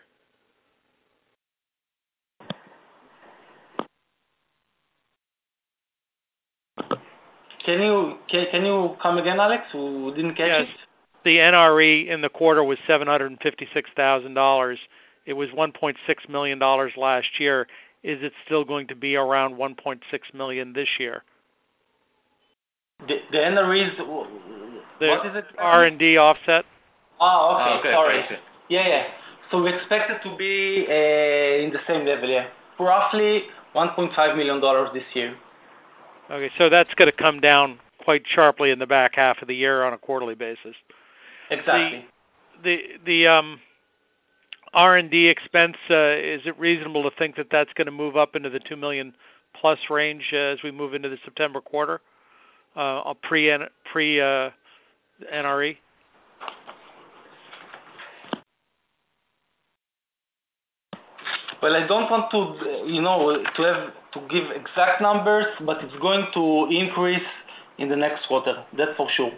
Can you can, can you come again, Alex? We didn't catch yes. it. The N R E in the quarter was seven hundred fifty-six thousand dollars. It was one point six million dollars last year. Is it still going to be around one point six million dollars this year? The, the N R E is, the what is it? R and D offset? Oh, okay, oh, okay sorry. okay. Yeah, yeah. So we expect it to be uh, in the same level, yeah. Roughly one point five million dollars this year. Okay, so that's going to come down quite sharply in the back half of the year on a quarterly basis. Exactly. The the, the um, R and D expense, uh, is it reasonable to think that that's going to move up into the two million plus range uh, as we move into the September quarter, uh, pre pre uh, N R E? Well, I don't want to, you know, to have to give exact numbers, but it's going to increase in the next quarter. That's for sure.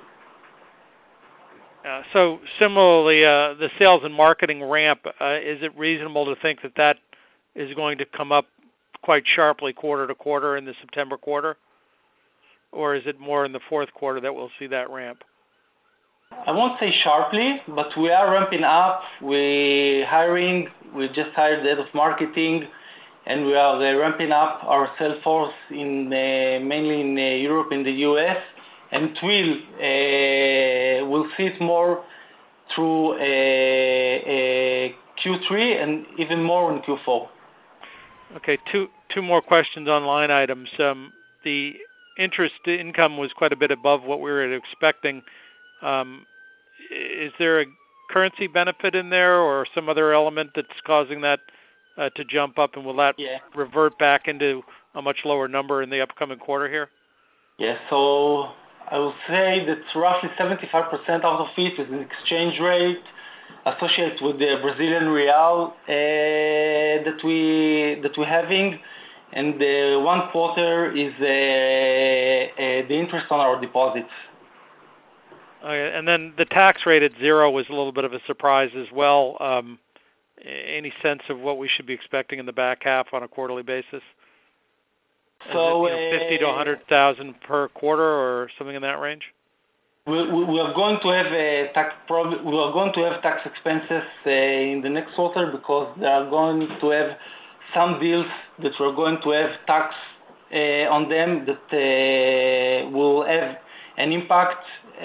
Uh, so similarly, uh, the sales and marketing ramp, uh, is it reasonable to think that that is going to come up quite sharply quarter to quarter in the September quarter? Or is it more in the fourth quarter that we'll see that ramp? I won't say sharply, but we are ramping up. We're hiring. We just hired the head of marketing, and we are uh, ramping up our sales force in uh, mainly in uh, Europe and the U S. And it will uh, we'll see it more through uh, uh, Q three and even more in Q four. Okay, two two more questions on line items. Um, the interest income was quite a bit above what we were expecting. Um, is there a currency benefit in there or some other element that's causing that uh, to jump up, and will that yeah. revert back into a much lower number in the upcoming quarter here? Yeah, so I will say that roughly seventy-five percent out of it is an exchange rate associated with the Brazilian real uh, that we that we're having, and uh, one quarter is uh, uh, the interest on our deposits. Okay, and then the tax rate at zero was a little bit of a surprise as well. Um, any sense of what we should be expecting in the back half on a quarterly basis? So Is it, you know, fifty to a hundred thousand per quarter or something in that range? We, we, we are going to have a tax prob- we are going to have tax expenses uh, in the next quarter because they are going to have some deals that we're going to have tax uh, on them that uh, will have an impact. Uh,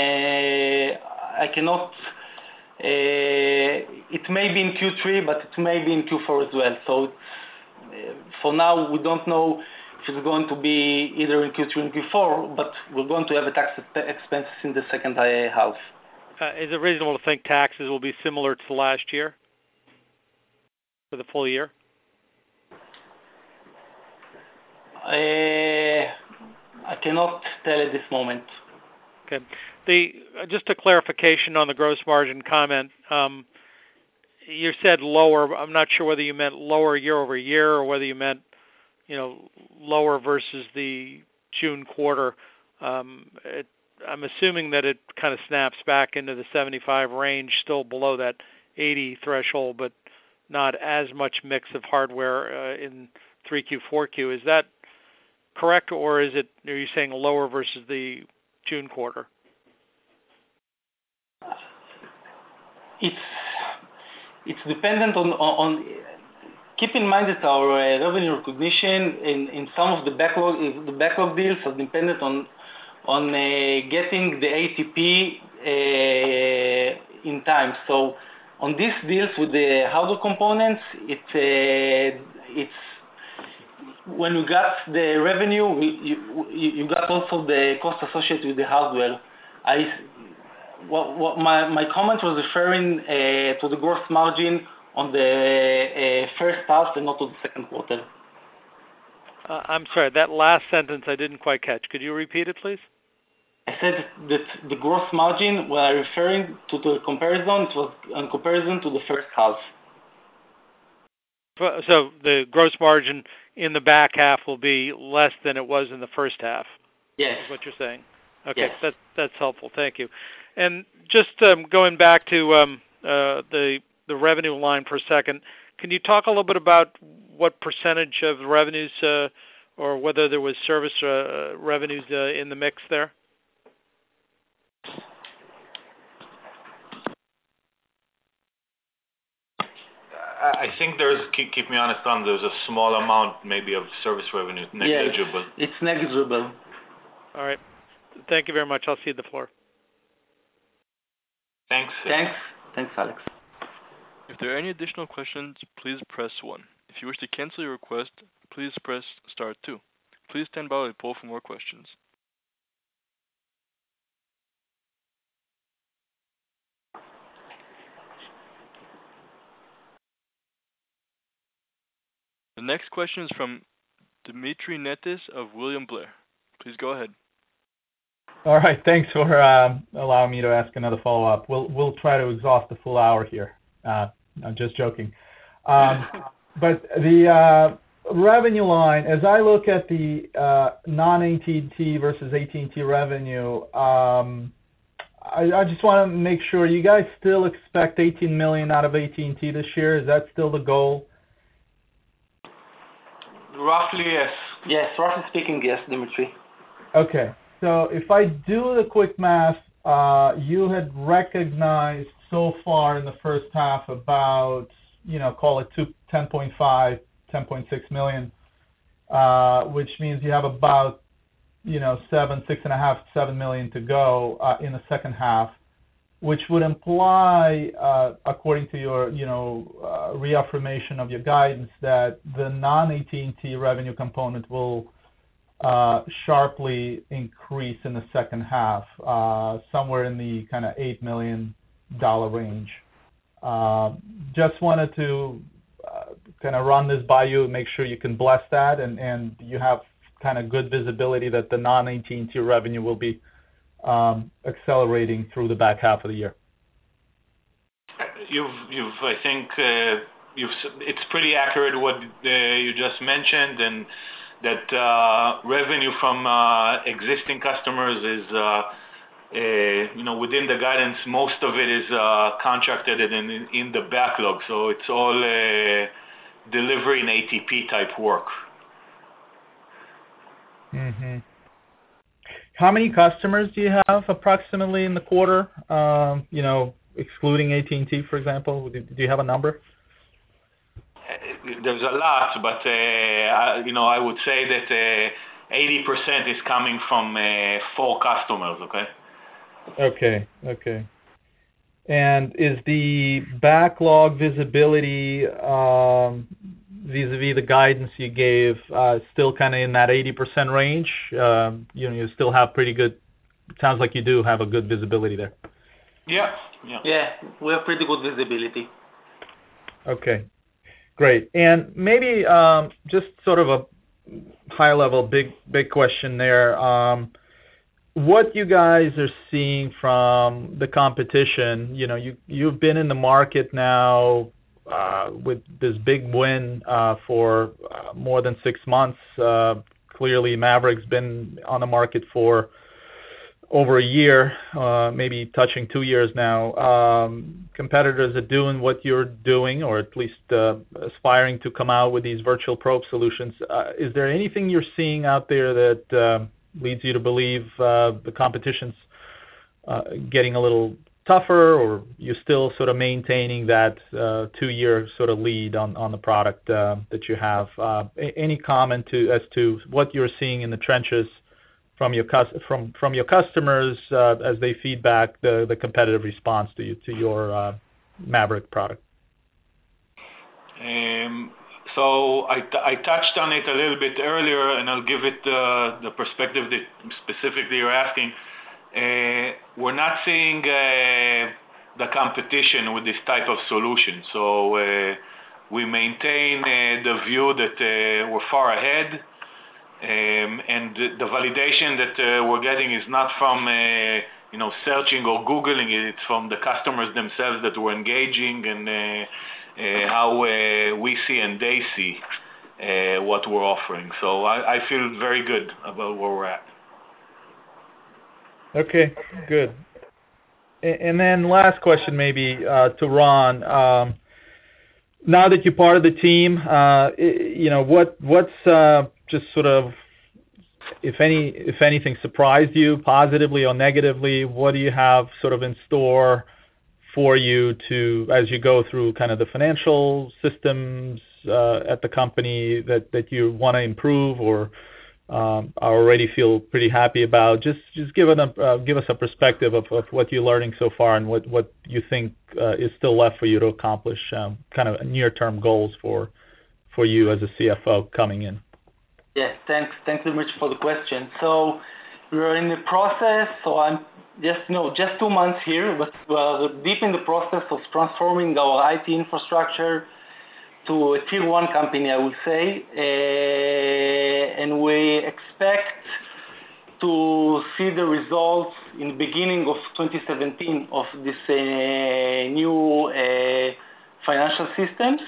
I cannot. Uh, it may be in Q three, but it may be in Q four as well. So it's, uh, for now, we don't know if it's going to be either in Q three or Q four, but we're going to have a tax expenses in the second half. Uh, is it reasonable to think taxes will be similar to last year for the full year? Uh, I cannot tell at this moment. Okay. The uh, just a clarification on the gross margin comment. Um, you said lower. I'm not sure whether you meant lower year over year or whether you meant, you know, lower versus the June quarter. Um, it, I'm assuming that it kind of snaps back into the seventy-five range, still below that eighty threshold, but not as much mix of hardware uh, in three Q, four Q. Is that correct, or is it? Are you saying lower versus the June quarter? It's it's dependent on on. on keep in mind that our uh, revenue recognition in, in some of the backlog the backlog deals are dependent on on uh, getting the A T P uh, in time. So on these deals with the hardware components, it's uh, it's when you got the revenue, you, you you got also the cost associated with the hardware. I what, what my my comment was referring uh, to the gross margin on the uh, first half and not to the second quarter. Uh, I'm sorry, that last sentence I didn't quite catch. Could you repeat it, please? I said that the gross margin, when I'm referring to the comparison, it was in comparison to the first half. So the gross margin in the back half will be less than it was in the first half. Yes. Is what you're saying. Okay, yes. that, that's helpful. Thank you. And just um, going back to um, uh, the the revenue line for a second, can you talk a little bit about what percentage of the revenues, uh, or whether there was service uh, revenues uh, in the mix there? I think there's, keep, keep me honest on, there's a small amount maybe of service revenue, negligible. Yes, it's negligible. All right. Thank you very much. I'll cede the floor. Thanks. Thanks. Thanks, Alex. If there are any additional questions, please press one. If you wish to cancel your request, please press star two. Please stand by while we poll for more questions. The next question is from Dimitri Netis of William Blair. Please go ahead. All right. Thanks for uh, allowing me to ask another follow-up. We'll we'll try to exhaust the full hour here. Uh, I'm just joking. Um, but the uh, revenue line, as I look at the uh, non-A T and T versus A T and T revenue, um, I, I just want to make sure you guys still expect eighteen million dollars out of A T and T this year. Is that still the goal? Roughly, yes. Yes, roughly speaking, yes, Dimitri. Okay. So if I do the quick math, uh, you had recognized so far in the first half about, you know, call it two, ten point five, ten point six million, uh, which means you have about, you know, seven, six and a half, seven million to go uh, in the second half, which would imply, uh, according to your, you know, uh, reaffirmation of your guidance, that the non-A T and T revenue component will uh, sharply increase in the second half, uh, somewhere in the kind of eight million dollars range. Uh, just wanted to uh, kind of run this by you, make sure you can bless that, and, and you have kind of good visibility that the non-A T and T revenue will be um, accelerating through the back half of the year. You've, you've, I think, uh, you've, it's pretty accurate what uh, you just mentioned, and that uh, revenue from uh, existing customers is, uh, uh, you know, within the guidance. Most of it is uh, contracted and in, in the backlog, so it's all uh, delivery and A T P type work. Mm-hmm. How many customers do you have approximately in the quarter? Um, you know, excluding A T and T, for example. Do, do you have a number? There's a lot, but uh, I, you know, I would say that uh, eighty percent is coming from uh, four customers. Okay. Okay. Okay. And is the backlog visibility um, vis-a-vis the guidance you gave uh, still kind of in that eighty percent range? Uh, you know, you still have pretty good. It sounds like you do have a good visibility there. Yeah. Yeah. Yeah, we have pretty good visibility. Okay. Great. And maybe um, just sort of a high-level, big, big question there. Um, what you guys are seeing from the competition? You know, you you've been in the market now uh, with this big win uh, for uh, more than six months. Uh, clearly, Maverick's been on the market for over a year, uh, maybe touching two years now. Um, competitors are doing what you're doing, or at least uh, aspiring to come out with these virtual probe solutions. Uh, is there anything you're seeing out there that uh, leads you to believe uh, the competition's uh, getting a little tougher, or you're still sort of maintaining that uh, two-year sort of lead on, on the product uh, that you have? Uh, any comment to as to what you're seeing in the trenches from your from from your customers uh, as they feedback the, the competitive response to you to your uh, Maverick product? Um, so I, t- I touched on it a little bit earlier, and I'll give it uh, the perspective that specifically you're asking. Uh, we're not seeing uh, the competition with this type of solution, so uh, we maintain uh, the view that uh, we're far ahead. Um, and the, the validation that uh, we're getting is not from uh, you know searching or googling it; it's from the customers themselves that we're engaging, and uh, uh, how uh, we see and they see uh, what we're offering. So I, I feel very good about where we're at. Okay, good. And then last question, maybe uh, to Ron. Um, now that you're part of the team, uh, you know what what's uh, just sort of, if any, if anything surprised you positively or negatively, what do you have sort of in store for you to, as you go through kind of the financial systems uh, at the company that, that you want to improve, or um, already feel pretty happy about? Just just give, it a, uh, give us a perspective of, of what you're learning so far, and what, what you think uh, is still left for you to accomplish, um, kind of near-term goals for for you as a C F O coming in. Yes, thanks. Thanks very much for the question. So we're in the process, so I'm just, you know, just two months here, but we're deep in the process of transforming our I T infrastructure to a tier one company, I would say. Uh, and we expect to see the results in the beginning of twenty seventeen of this uh, new uh, financial systems.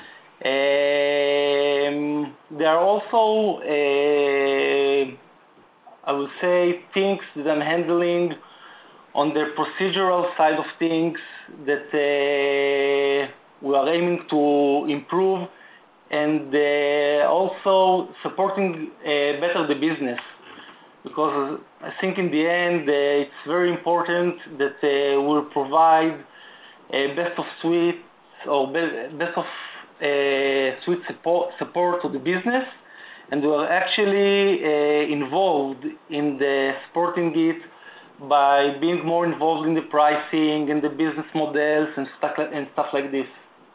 Um, there are also, uh, I would say, things that I'm handling on the procedural side of things that uh, we are aiming to improve and uh, also supporting uh, better the business. Because I think in the end, uh, it's very important that uh, we'll provide uh, best of suite or be- best of uh, suite support, support to the business, and we're actually uh, involved in the supporting it by being more involved in the pricing and the business models and stuff like, and stuff like this.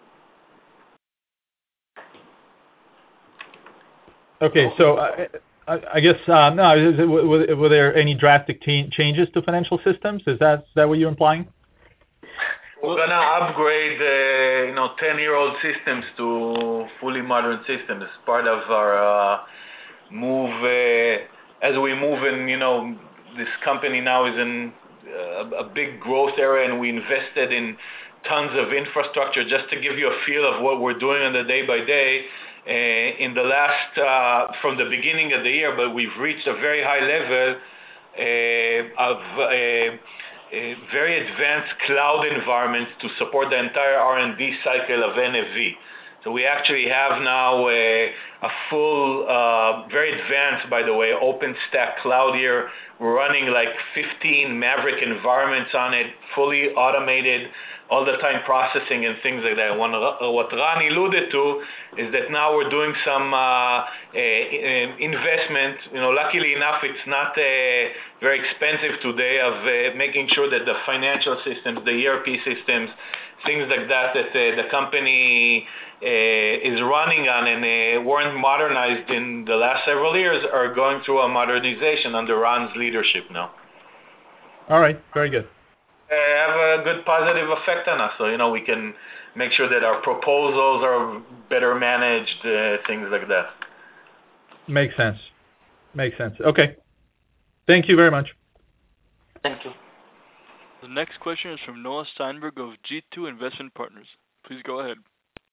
Okay, so I, I, I guess uh, no. Is it, were, were there any drastic t- changes to financial systems? Is that is that what you're implying? We're gonna upgrade, uh, you know, ten-year-old systems to fully modern systems as part of our uh, move. Uh, as we move in, you know, this company now is in uh, a big growth area, and we invested in tons of infrastructure. Just to give you a feel of what we're doing on the day by day. Uh, in the last, uh, from the beginning of the year, but we've reached a very high level uh, of uh, uh, very advanced cloud environments to support the entire R and D cycle of N F V. So we actually have now a, a full, uh, very advanced, by the way, OpenStack cloud here. We're running like fifteen Maverick environments on it, fully automated, all the time processing and things like that. One, uh, what Ran alluded to is that now we're doing some uh, uh, investment. You know, luckily enough, it's not uh, very expensive today of uh, making sure that the financial systems, the E R P systems, things like that, that uh, the company uh, is running on and uh, weren't modernized in the last several years are going through a modernization under Ron's leadership now. All right, very good. Uh, have a good positive effect on us, so you know we can make sure that our proposals are better managed, uh, things like that. Makes sense. Makes sense. Okay. Thank you very much. Thank you. The next question is from Noah Steinberg of G two Investment Partners. Please go ahead.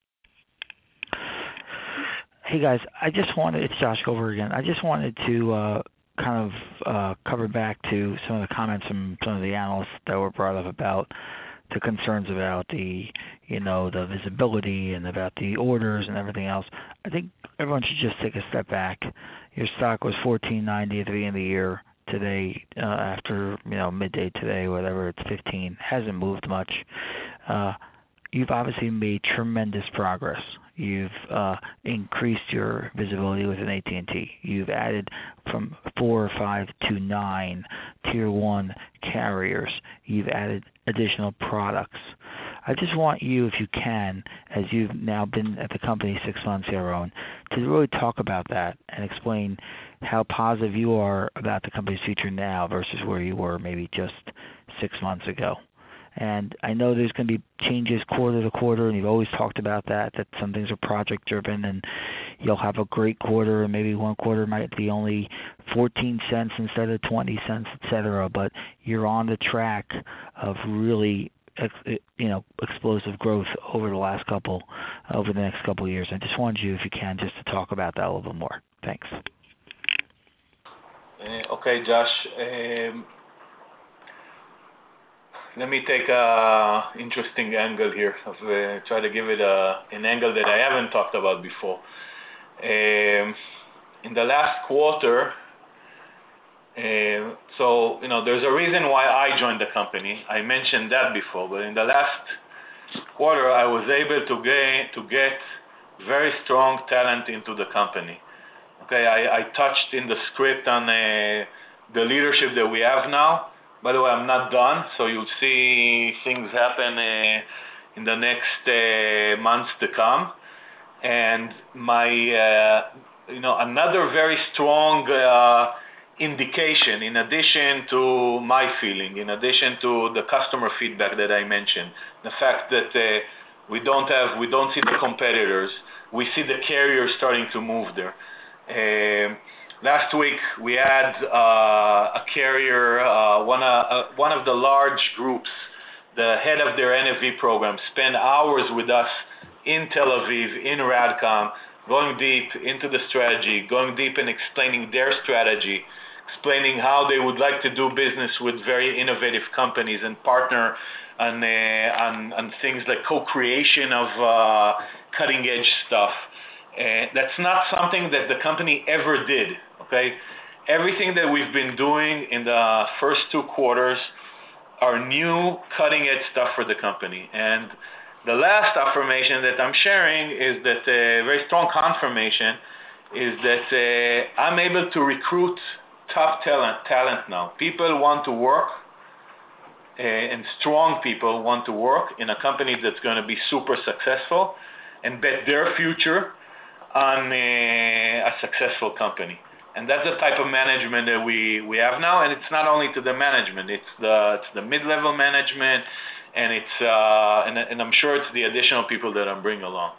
Hey guys, I just wanted, it's Josh Gover again. I just wanted to uh, kind of uh, cover back to some of the comments from some of the analysts that were brought up about the concerns about the, you know, the visibility and about the orders and everything else. I think everyone should just take a step back. Your stock was fourteen ninety at the beginning of the year. Today, uh, after, you know, midday today, whatever, it's fifteen. Hasn't moved much. Uh, you've obviously made tremendous progress. You've uh, increased your visibility within A T and T. You've added from four or five to nine tier one carriers. You've added additional products. I just want you, if you can, as you've now been at the company six months, Yaron, to really talk about that and explain how positive you are about the company's future now versus where you were maybe just six months ago. And I know there's going to be changes quarter to quarter, and you've always talked about that, that some things are project-driven, and you'll have a great quarter, and maybe one quarter might be only fourteen cents instead of twenty cents, et cetera. But you're on the track of really, you know, explosive growth over the last couple, over the next couple of years. I just wanted you, if you can, just to talk about that a little bit more. Thanks. Uh, okay, Josh. Um, Let me take a interesting angle here. Of, uh, try to give it a, an angle that I haven't talked about before. Um, in the last quarter, uh, so you know, there's a reason why I joined the company. I mentioned that before, but in the last quarter, I was able to gain to get very strong talent into the company. Okay, I, I touched in the script on uh, the leadership that we have now. By the way, I'm not done, so you'll see things happen uh, in the next uh, months to come. And my, uh, you know, another very strong uh, indication, in addition to my feeling, in addition to the customer feedback that I mentioned, the fact that uh, we don't have, we don't see the competitors, we see the carriers starting to move there. Uh, Last week we had uh, a carrier, uh, one, uh, one of the large groups, the head of their N F V program, spend hours with us in Tel Aviv, in RADCOM, going deep into the strategy, going deep in explaining their strategy, explaining how they would like to do business with very innovative companies and partner on, uh, on, on things like co-creation of uh, cutting-edge stuff. Uh, that's not something that the company ever did, okay? Everything that we've been doing in the first two quarters are new cutting-edge stuff for the company. And the last affirmation that I'm sharing is that a uh, very strong confirmation is that uh, I'm able to recruit top talent, talent now. People want to work, uh, and strong people want to work in a company that's going to be super successful and bet their future on uh, a successful company. And that's the type of management that we, we have now. And it's not only to the management, it's the, it's the mid-level management, and it's uh, and, and I'm sure it's the additional people that I'm bringing along.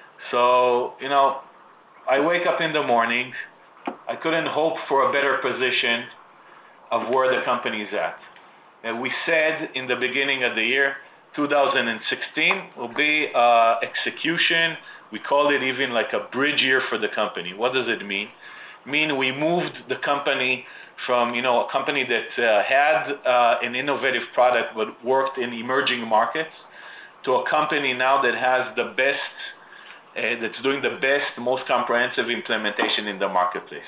So, you know, I wake up in the morning, I couldn't hope for a better position of where the company is at. And we said in the beginning of the year, two thousand sixteen will be uh, execution. We called it even like a bridge year for the company. What does it mean? Mean we moved the company from, you know, a company that uh, had uh, an innovative product but worked in emerging markets to a company now that has the best, uh, that's doing the best, most comprehensive implementation in the marketplace.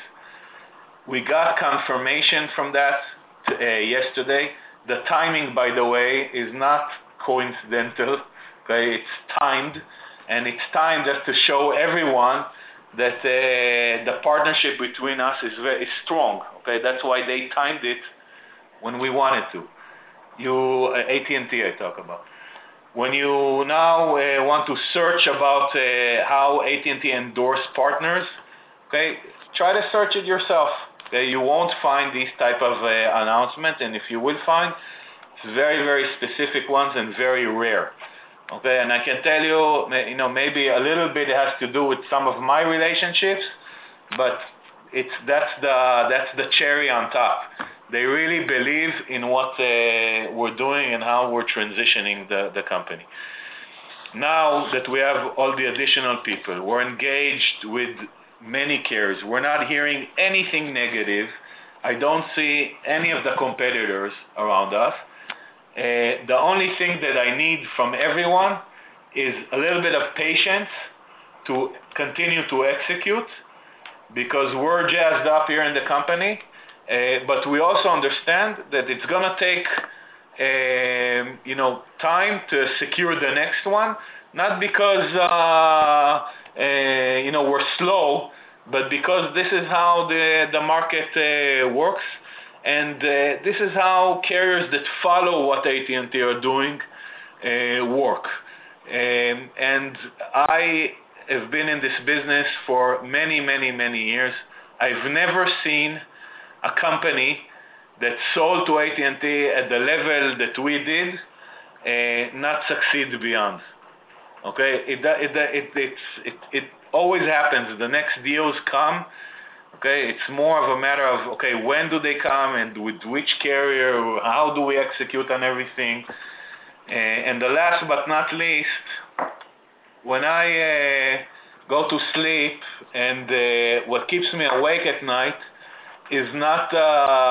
We got confirmation from that uh, yesterday. The timing, by the way, is not coincidental. Okay, it's timed, and it's timed just to show everyone that uh, the partnership between us is very strong. Okay, that's why they timed it when we wanted to. You, uh, A T and T, I talk about. When you now uh, want to search about uh, how A T and T endorse partners, okay, try to search it yourself. Okay, you won't find these type of uh, announcements, and if you will find, it's very, very specific ones and very rare. Okay, and I can tell you, you know, maybe a little bit has to do with some of my relationships, but it's that's the that's the cherry on top. They really believe in what uh, we're doing and how we're transitioning the, the company. Now that we have all the additional people, we're engaged with many carriers. We're not hearing anything negative. I don't see any of the competitors around us. Uh, the only thing that I need from everyone is a little bit of patience to continue to execute, because we're jazzed up here in the company, uh, but we also understand that it's going to take uh, you know, time to secure the next one, not because uh, uh, you know, we're slow, but because this is how the, the market uh, works. And uh, this is how carriers that follow what A T and T are doing uh, work. Um, and I have been in this business for many, many, many years. I've never seen a company that sold to A T and T at the level that we did uh, not succeed beyond. Okay, it it it it it, it always happens. The next deals come. Okay, it's more of a matter of, okay, when do they come and with which carrier, how do we execute on everything? Uh, and the last but not least, when I uh, go to sleep and uh, what keeps me awake at night is not uh,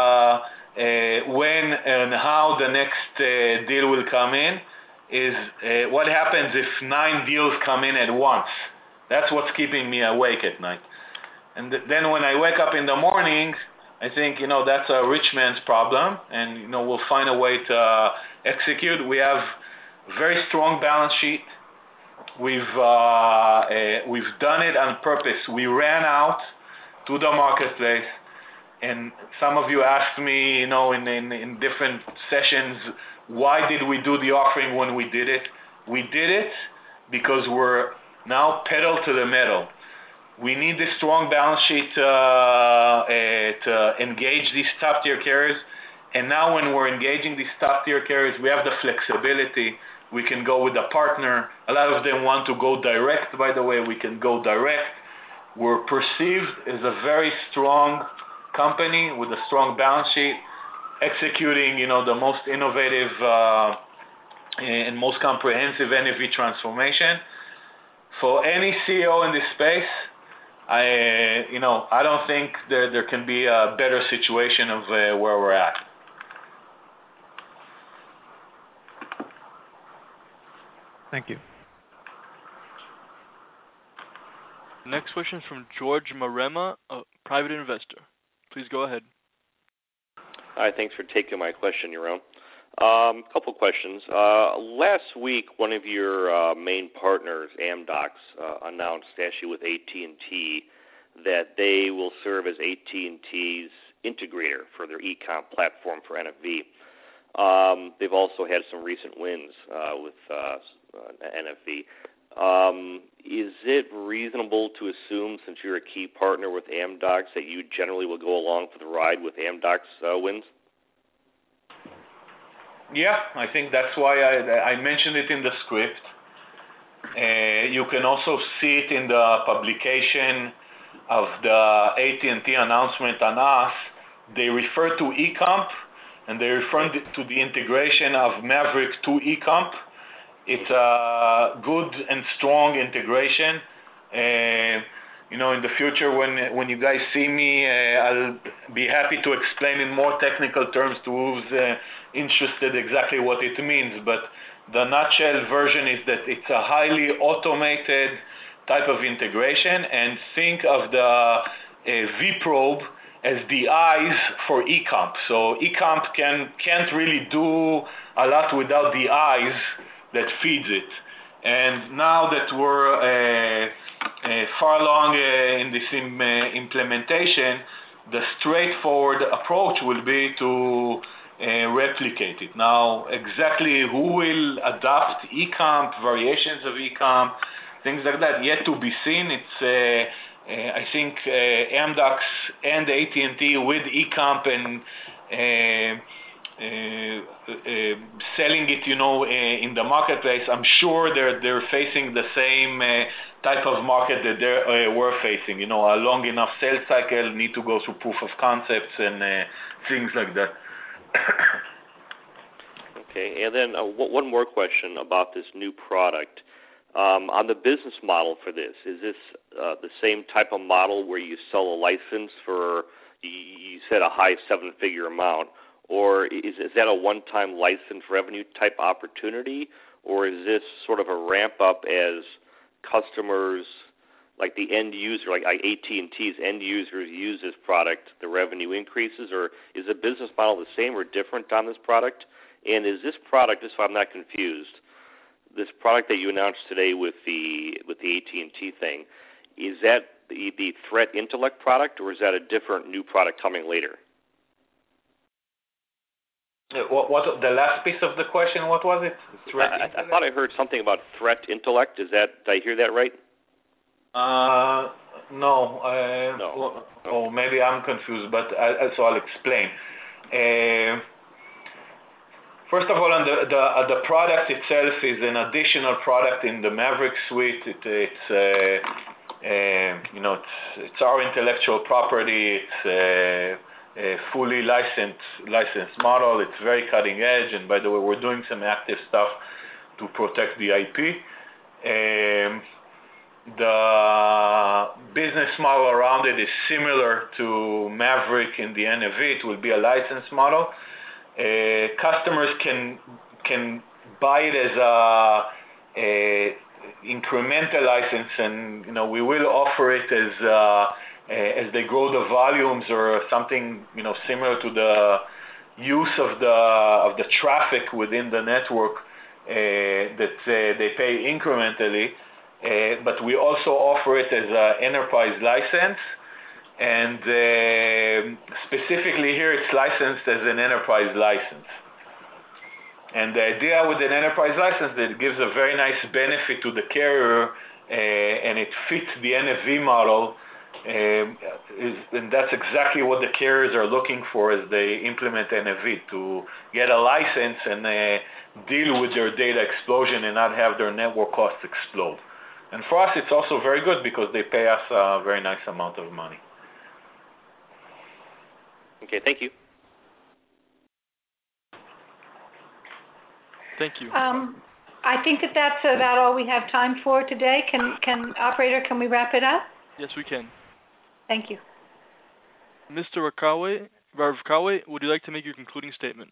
uh, when and how the next uh, deal will come in, is uh, what happens if nine deals come in at once. That's what's keeping me awake at night. And th- then when I wake up in the morning, I think, you know, that's a rich man's problem, and, you know, we'll find a way to uh, execute. We have a very strong balance sheet. We've uh, uh, we've done it on purpose. We ran out to the marketplace, and some of you asked me, you know, in, in, in different sessions, why did we do the offering when we did it? We did it because we're now pedal to the metal. We need this strong balance sheet uh, uh, to engage these top-tier carriers. And now when we're engaging these top-tier carriers, we have the flexibility. We can go with a partner. A lot of them want to go direct, by the way. We can go direct. We're perceived as a very strong company with a strong balance sheet, executing, you know, the most innovative uh, and most comprehensive N A V transformation. For any C E O in this space, I, you know, I don't think there, there can be a better situation of uh, where we're at. Thank you. Next question is from George Marema, a private investor. Please go ahead. Hi, thanks for taking my question, Yaron. Um, a couple questions. Uh, last week, one of your uh, main partners, Amdocs, uh, announced, actually with A T and T, that they will serve as A T and T's integrator for their e-com platform for N F V. Um, they've also had some recent wins uh, with uh, N F V. Um, is it reasonable to assume, since you're a key partner with Amdocs, that you generally will go along for the ride with Amdocs uh, wins? Yeah, I think that's why I, I mentioned it in the script. Uh, you can also see it in the publication of the A T and T announcement on us. They refer to eComp, and they refer to the integration of Maverick to eComp. It's a good and strong integration. Uh, you know, in the future, when when you guys see me, uh, I'll be happy to explain in more technical terms to who's uh, interested exactly what it means. But the nutshell version is that it's a highly automated type of integration, and think of the uh, vProbe as the eyes for eComp. So eComp can can't really do a lot without the eyes that feeds it. And now that we're uh, uh, far along uh, in this im- uh, implementation, the straightforward approach will be to uh, replicate it. Now, exactly who will adopt eComp, variations of eComp, things like that, yet to be seen. It's, uh, uh, I think, uh, Amdocs and A T and T with eComp and uh, Uh, uh, selling it, you know, uh, in the marketplace. I'm sure they're they're facing the same uh, type of market that they uh, were facing. You know, a long enough sales cycle, need to go through proof of concepts and uh, things like that. Okay, and then uh, one more question about this new product. Um, on the business model for this, is this uh, the same type of model where you sell a license for, you said a high seven-figure amount, or is, is that a one-time license revenue type opportunity, or is this sort of a ramp-up as customers, like the end user, like A T and T's end users use this product, the revenue increases, or is the business model the same or different on this product? And is this product, just so I'm not confused, this product that you announced today with the with the A T and T thing, is that the, the Threat Intellect product, or is that a different new product coming later? What, what the last piece of the question? What was it? Threat I, I thought I heard something about Threat Intellect. Is that? Did I hear that right? Uh, no. Uh, no. Or, or maybe I'm confused, but I, so I'll explain. Uh, first of all, on the the, uh, the product itself is an additional product in the Maverick suite. It, it's uh, uh, you know it's, it's our intellectual property. It's uh, a fully licensed licensed model. It's very cutting edge, and by the way, we're doing some active stuff to protect the I P. Um, the business model around it is similar to Maverick in the N F V. It will be a license model. Uh, customers can can buy it as a, a incremental license, and you know we will offer it as a, as they grow the volumes or something, you know, similar to the use of the of the traffic within the network uh, that uh, they pay incrementally. Uh, but we also offer it as an enterprise license, and uh, specifically here it's licensed as an enterprise license. And the idea with an enterprise license that it gives a very nice benefit to the carrier, uh, and it fits the N F V model. Um, is, and that's exactly what the carriers are looking for as they implement N F V, to get a license and uh, deal with their data explosion and not have their network costs explode. And for us, it's also very good because they pay us a very nice amount of money. Okay, thank you. Thank you. Um, I think that that's about all we have time for today. Can, can operator, can we wrap it up? Yes, we can. Thank you. Mister Rakawe, Rav Kawe, would you like to make your concluding statement?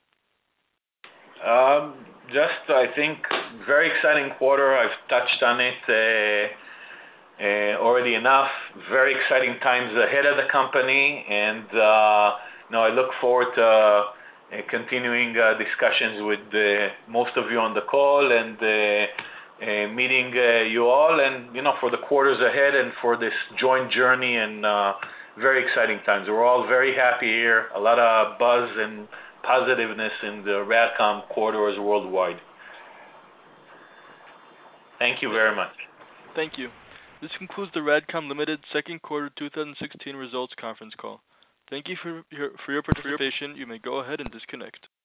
Um, just, I think, very exciting quarter. I've touched on it. Uh, uh, already enough. Very exciting times ahead of the company, and uh, now I look forward to uh, continuing uh, discussions with uh, most of you on the call and uh, uh, meeting uh, you all, and you know, for the quarters ahead and for this joint journey, and uh, very exciting times. We're all very happy here. A lot of buzz and positiveness in the RADCOM corridors worldwide. Thank you very much. Thank you. This concludes the RADCOM Limited second quarter two thousand sixteen results conference call. Thank you for your, for your participation. You may go ahead and disconnect.